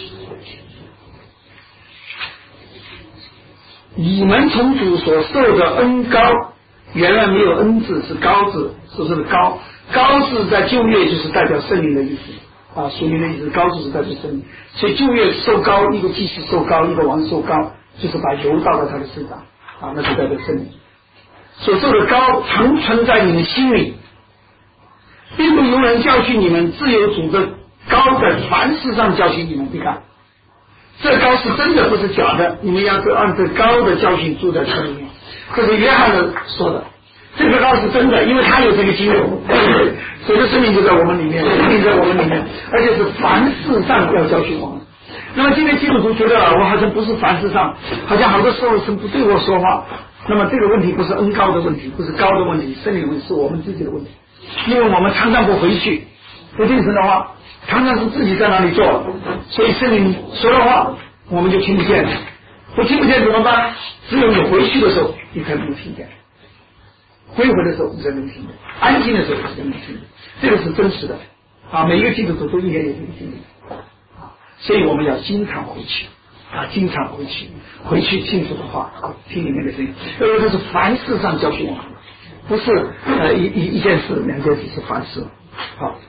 你们从主所受的恩膏，原来没有恩字，是膏字，是不是膏？膏字在旧约就是代表圣灵的意思啊，属灵的意思，膏字是代表圣灵。所以旧约受膏，一个祭司受膏，一个王受膏，就是把油倒到他的身上啊，那就代表圣灵。所受的膏常存在你们心里，并不有人教训你们，自有主的膏在凡事上教训你们。你看。这膏是真的，不是假的，你们要按这膏的教训住在这里面。这是约翰的说的，这个膏是真的，因为他有这个经验，所以生命就在我们里面，生命在我们里面，而且是凡事上要教训我们。那么今天基督徒觉得我好像不是凡事上，好像好多时候神不对我说话。那么这个问题不是恩膏的问题，不是膏的问题，圣灵的问题是我们自己的问题，因为我们常常不回去，不听神的话。常常是自己在那里做，所以圣灵说的话我们就听不见，不听不见怎么办？只有你回去的时候你才能听见，归回的时候你才能听见，安静的时候你才能听见，这个是真实的啊！每一个基督徒都应该有这个经历啊，所以我们要经常回去啊，经常回去，回去听主的话，听里面的声音，因为这是凡事上教训我们，不是呃一一一件事两件事，是凡事。好。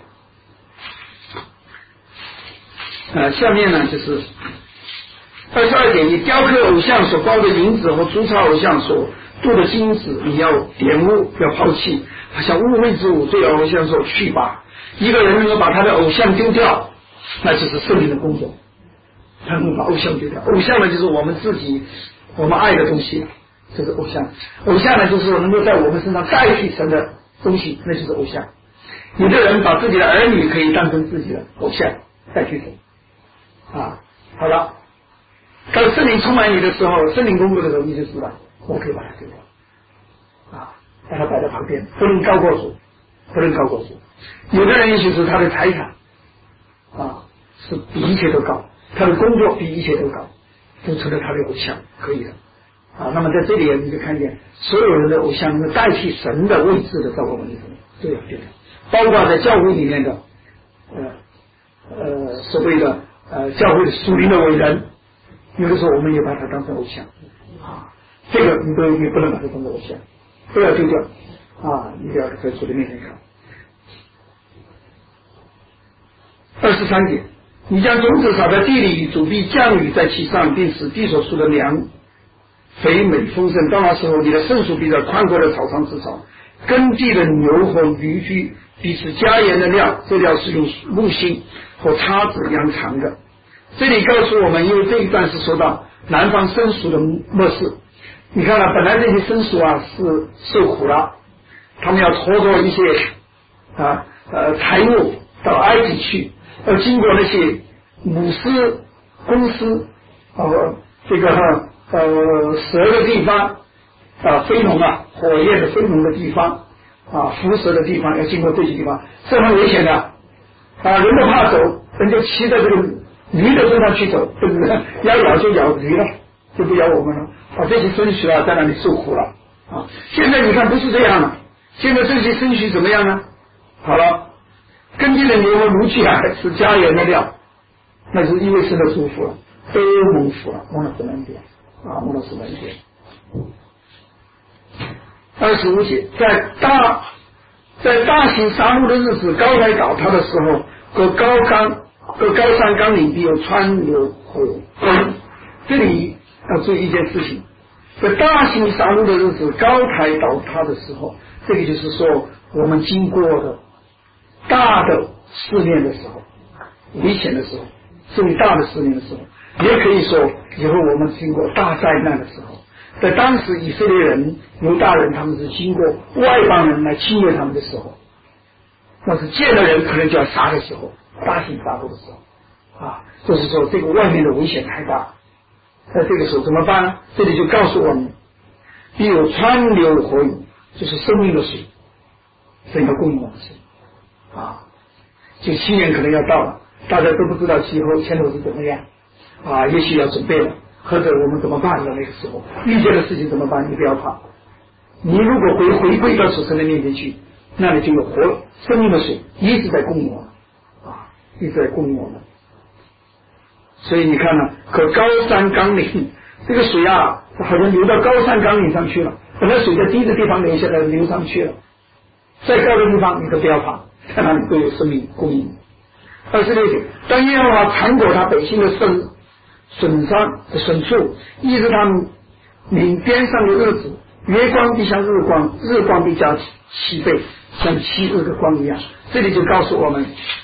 呃，下面呢就是二十二点，你雕刻偶像所包的银子和铸造偶像所镀的金子，你要玷污，要抛弃，好像污秽之物，对偶像说去吧。一个人能够把他的偶像丢掉，那就是圣灵的工作，他能把偶像丢掉。偶像呢，就是我们自己我们爱的东西，这是偶像。偶像呢，就是能够在我们身上代替神的东西，那就是偶像。有的人把自己的儿女可以当成自己的偶像，代替神。啊，好了，当圣灵充满你的时候，圣灵工作的时候，你就知道，我可以把它丢掉，啊，把它摆在旁边，不能高过主，不能高过主。有的人也许是他的财产，啊，是比一切都高，他的工作比一切都高，就成了他的偶像，可以的。啊，那么在这里你就看见，所有人的偶像能够代替神的位置的，在我们里头都要丢掉，包括在教会里面的，呃呃，所谓的。呃，教会的属灵的伟人，有的时候我们也把他当成偶像啊，这个你都也不能把它当成偶像，都要丢掉啊，一定要在主的面前看。二十三节，你将种子撒在地里，主必降雨在其上，并使地所出的粮肥美丰盛。到那时候，你的圣属必在宽阔的草场之上，耕地的牛和驴驹必吃家盐的料，这料是用木芯和叉子扬长的。这里告诉我们，因为这一段是说到南方生属的末世。你看啊，本来这些生属啊是受苦了，他们要拖着一些啊呃财物到埃及去，要经过那些母狮、公狮呃这个呃蛇的地方啊，飞龙啊，火焰的飞龙的地方啊，辐射的地方，要经过这些地方，是很危险的啊，人都怕走，人就骑在这个驴的身上去走，对不对？要咬就咬驴了，就不咬我们了。啊，这些生畜啊，在那里受苦了啊。现在你看不是这样了， 现在这些顺序怎么样呢？好了，根据了牛和炉具啊是家园的料，那就是因为神的祝福了，都蒙福了，蒙了什么恩典啊？蒙了什么恩典？二十五节，在大在大型杀戮的日子，高台倒塌的时候，各高冈各高山冈岭必有川流火风。这里要注意一件事情，在大型杀戮的日子，高台倒塌的时候，这个就是说我们经过的大的试炼的时候，危险的时候，最大的试炼的时候，也可以说以后我们经过大灾难的时候。在当时以色列人犹大人他们是经过外邦人来侵略他们的时候，那是见了人可能就要杀的时候，大型杀戮的时候啊，就是说这个外面的危险太大，在这个时候怎么办呢？这里就告诉我们，必有川流火涌，就是生命的水，神要供应我们水啊。就七年可能要到了，大家都不知道气候前头是怎么样啊，也许要准备了。或者我们怎么办呢？那个时候遇见的事情怎么办？你不要怕，你如果回回归到主神的面前去，那里就有活生命的水一直在供应我们啊，一直在供应我们。所以你看呢，可高山冈岭这个水啊，好像流到高山冈岭上去了，本来水在低的地方流下来流上去了，再高的地方你都不要怕，在那里都有生命供应。二十六节，当耶和华缠裹他百姓的身损伤的损处，抑制他们领边上的日子，月光必像日光，日光必加七倍，像七日的光一样。这里就告诉我们，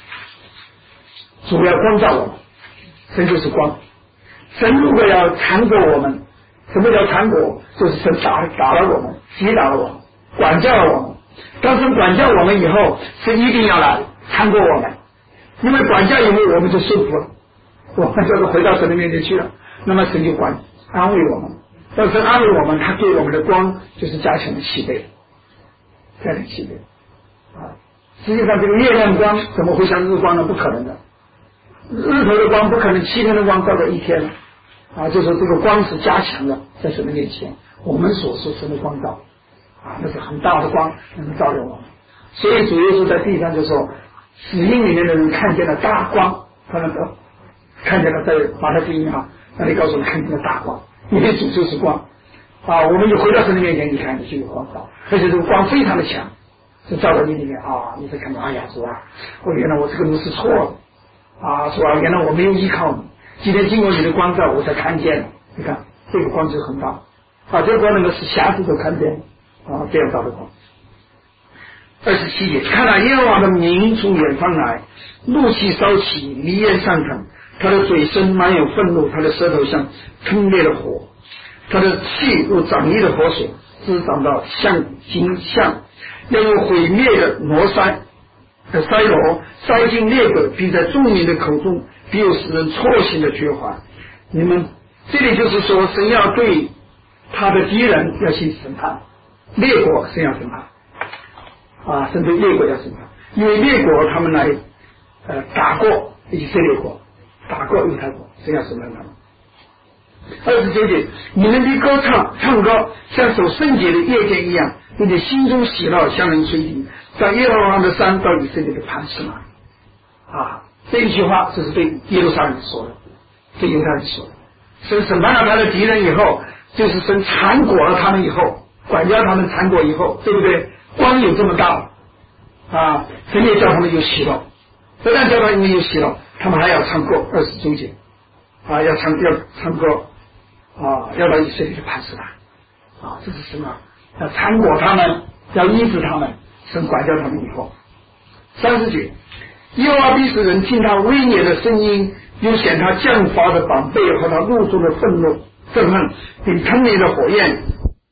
主要光照我们，神就是光。神如果要缠裹我们，什么叫缠裹？就是神打打了我们，击打了我们，管教了我们。当神管教我们以后，神一定要来缠裹我们，因为管教以后我们就顺服了。我们就是回到神的面前去了，那么神就管安慰我们，但神安慰我们，他对我们的光就是加强了七倍，加强七倍啊！实际上这个月亮光怎么会像日光呢？不可能的，日头的光不可能七天的光照到一天啊！就说这个光是加强了，在神的面前，我们所说神的光照啊，那是很大的光，能够照亮我们。所以主耶稣在地上就说，死荫里面的人看见了大光，他们说。看见了，在马太福音啊，那里告诉我们看见了大光，因为主就是光啊。我们就回到神的面前，你看你就有光照，而且这个光非常的强，就照到你里面啊，你才看到，哎呀主啊，我原来我这个路是错了啊，主啊，原来我没有依靠你，今天经过你的光照，我才看见了。你看这个光就很大啊，这个光能够使瞎子都看见啊，这样照的光。二十七节，看到耶和华的名从远方来，怒气烧起，迷烟上腾。他的嘴身满有愤怒，他的舌头像吞灭的火，他的气如涨溢的活水，滋长到像金像，要用毁灭的罗塞的塞罗塞进列国，并在众民的口中必有使人错行的绝环。你们这里就是说，神要对他的敌人要去审判，列国神要审判啊，神对列国要审判，因为列国他们来呃打过以色列国，打过犹太国，神要审判他们。二十九节，你们的歌唱唱歌像守圣洁的夜间一样，并且心中喜乐，向人吹笛，在耶和华的山到以色列的磐石那里。啊，这一句话这是对耶路撒冷说的，对犹太人说的。神审判了他的敌人以后，就是神缠裹了他们以后，管教他们缠裹以后，对不对？光有这么大啊，神也叫他们有喜乐，不但叫他们有喜乐，他们还要唱歌。二十九节啊，要唱要唱歌啊，要到以色列的磐石那啊，这是什么？要缠裹他们，要医治他们，神管教他们以后。三十节，耶和华必使人听他威严的声音，又显他降罚的膀臂和他怒中的愤怒憎恨，并吞灭的火焰，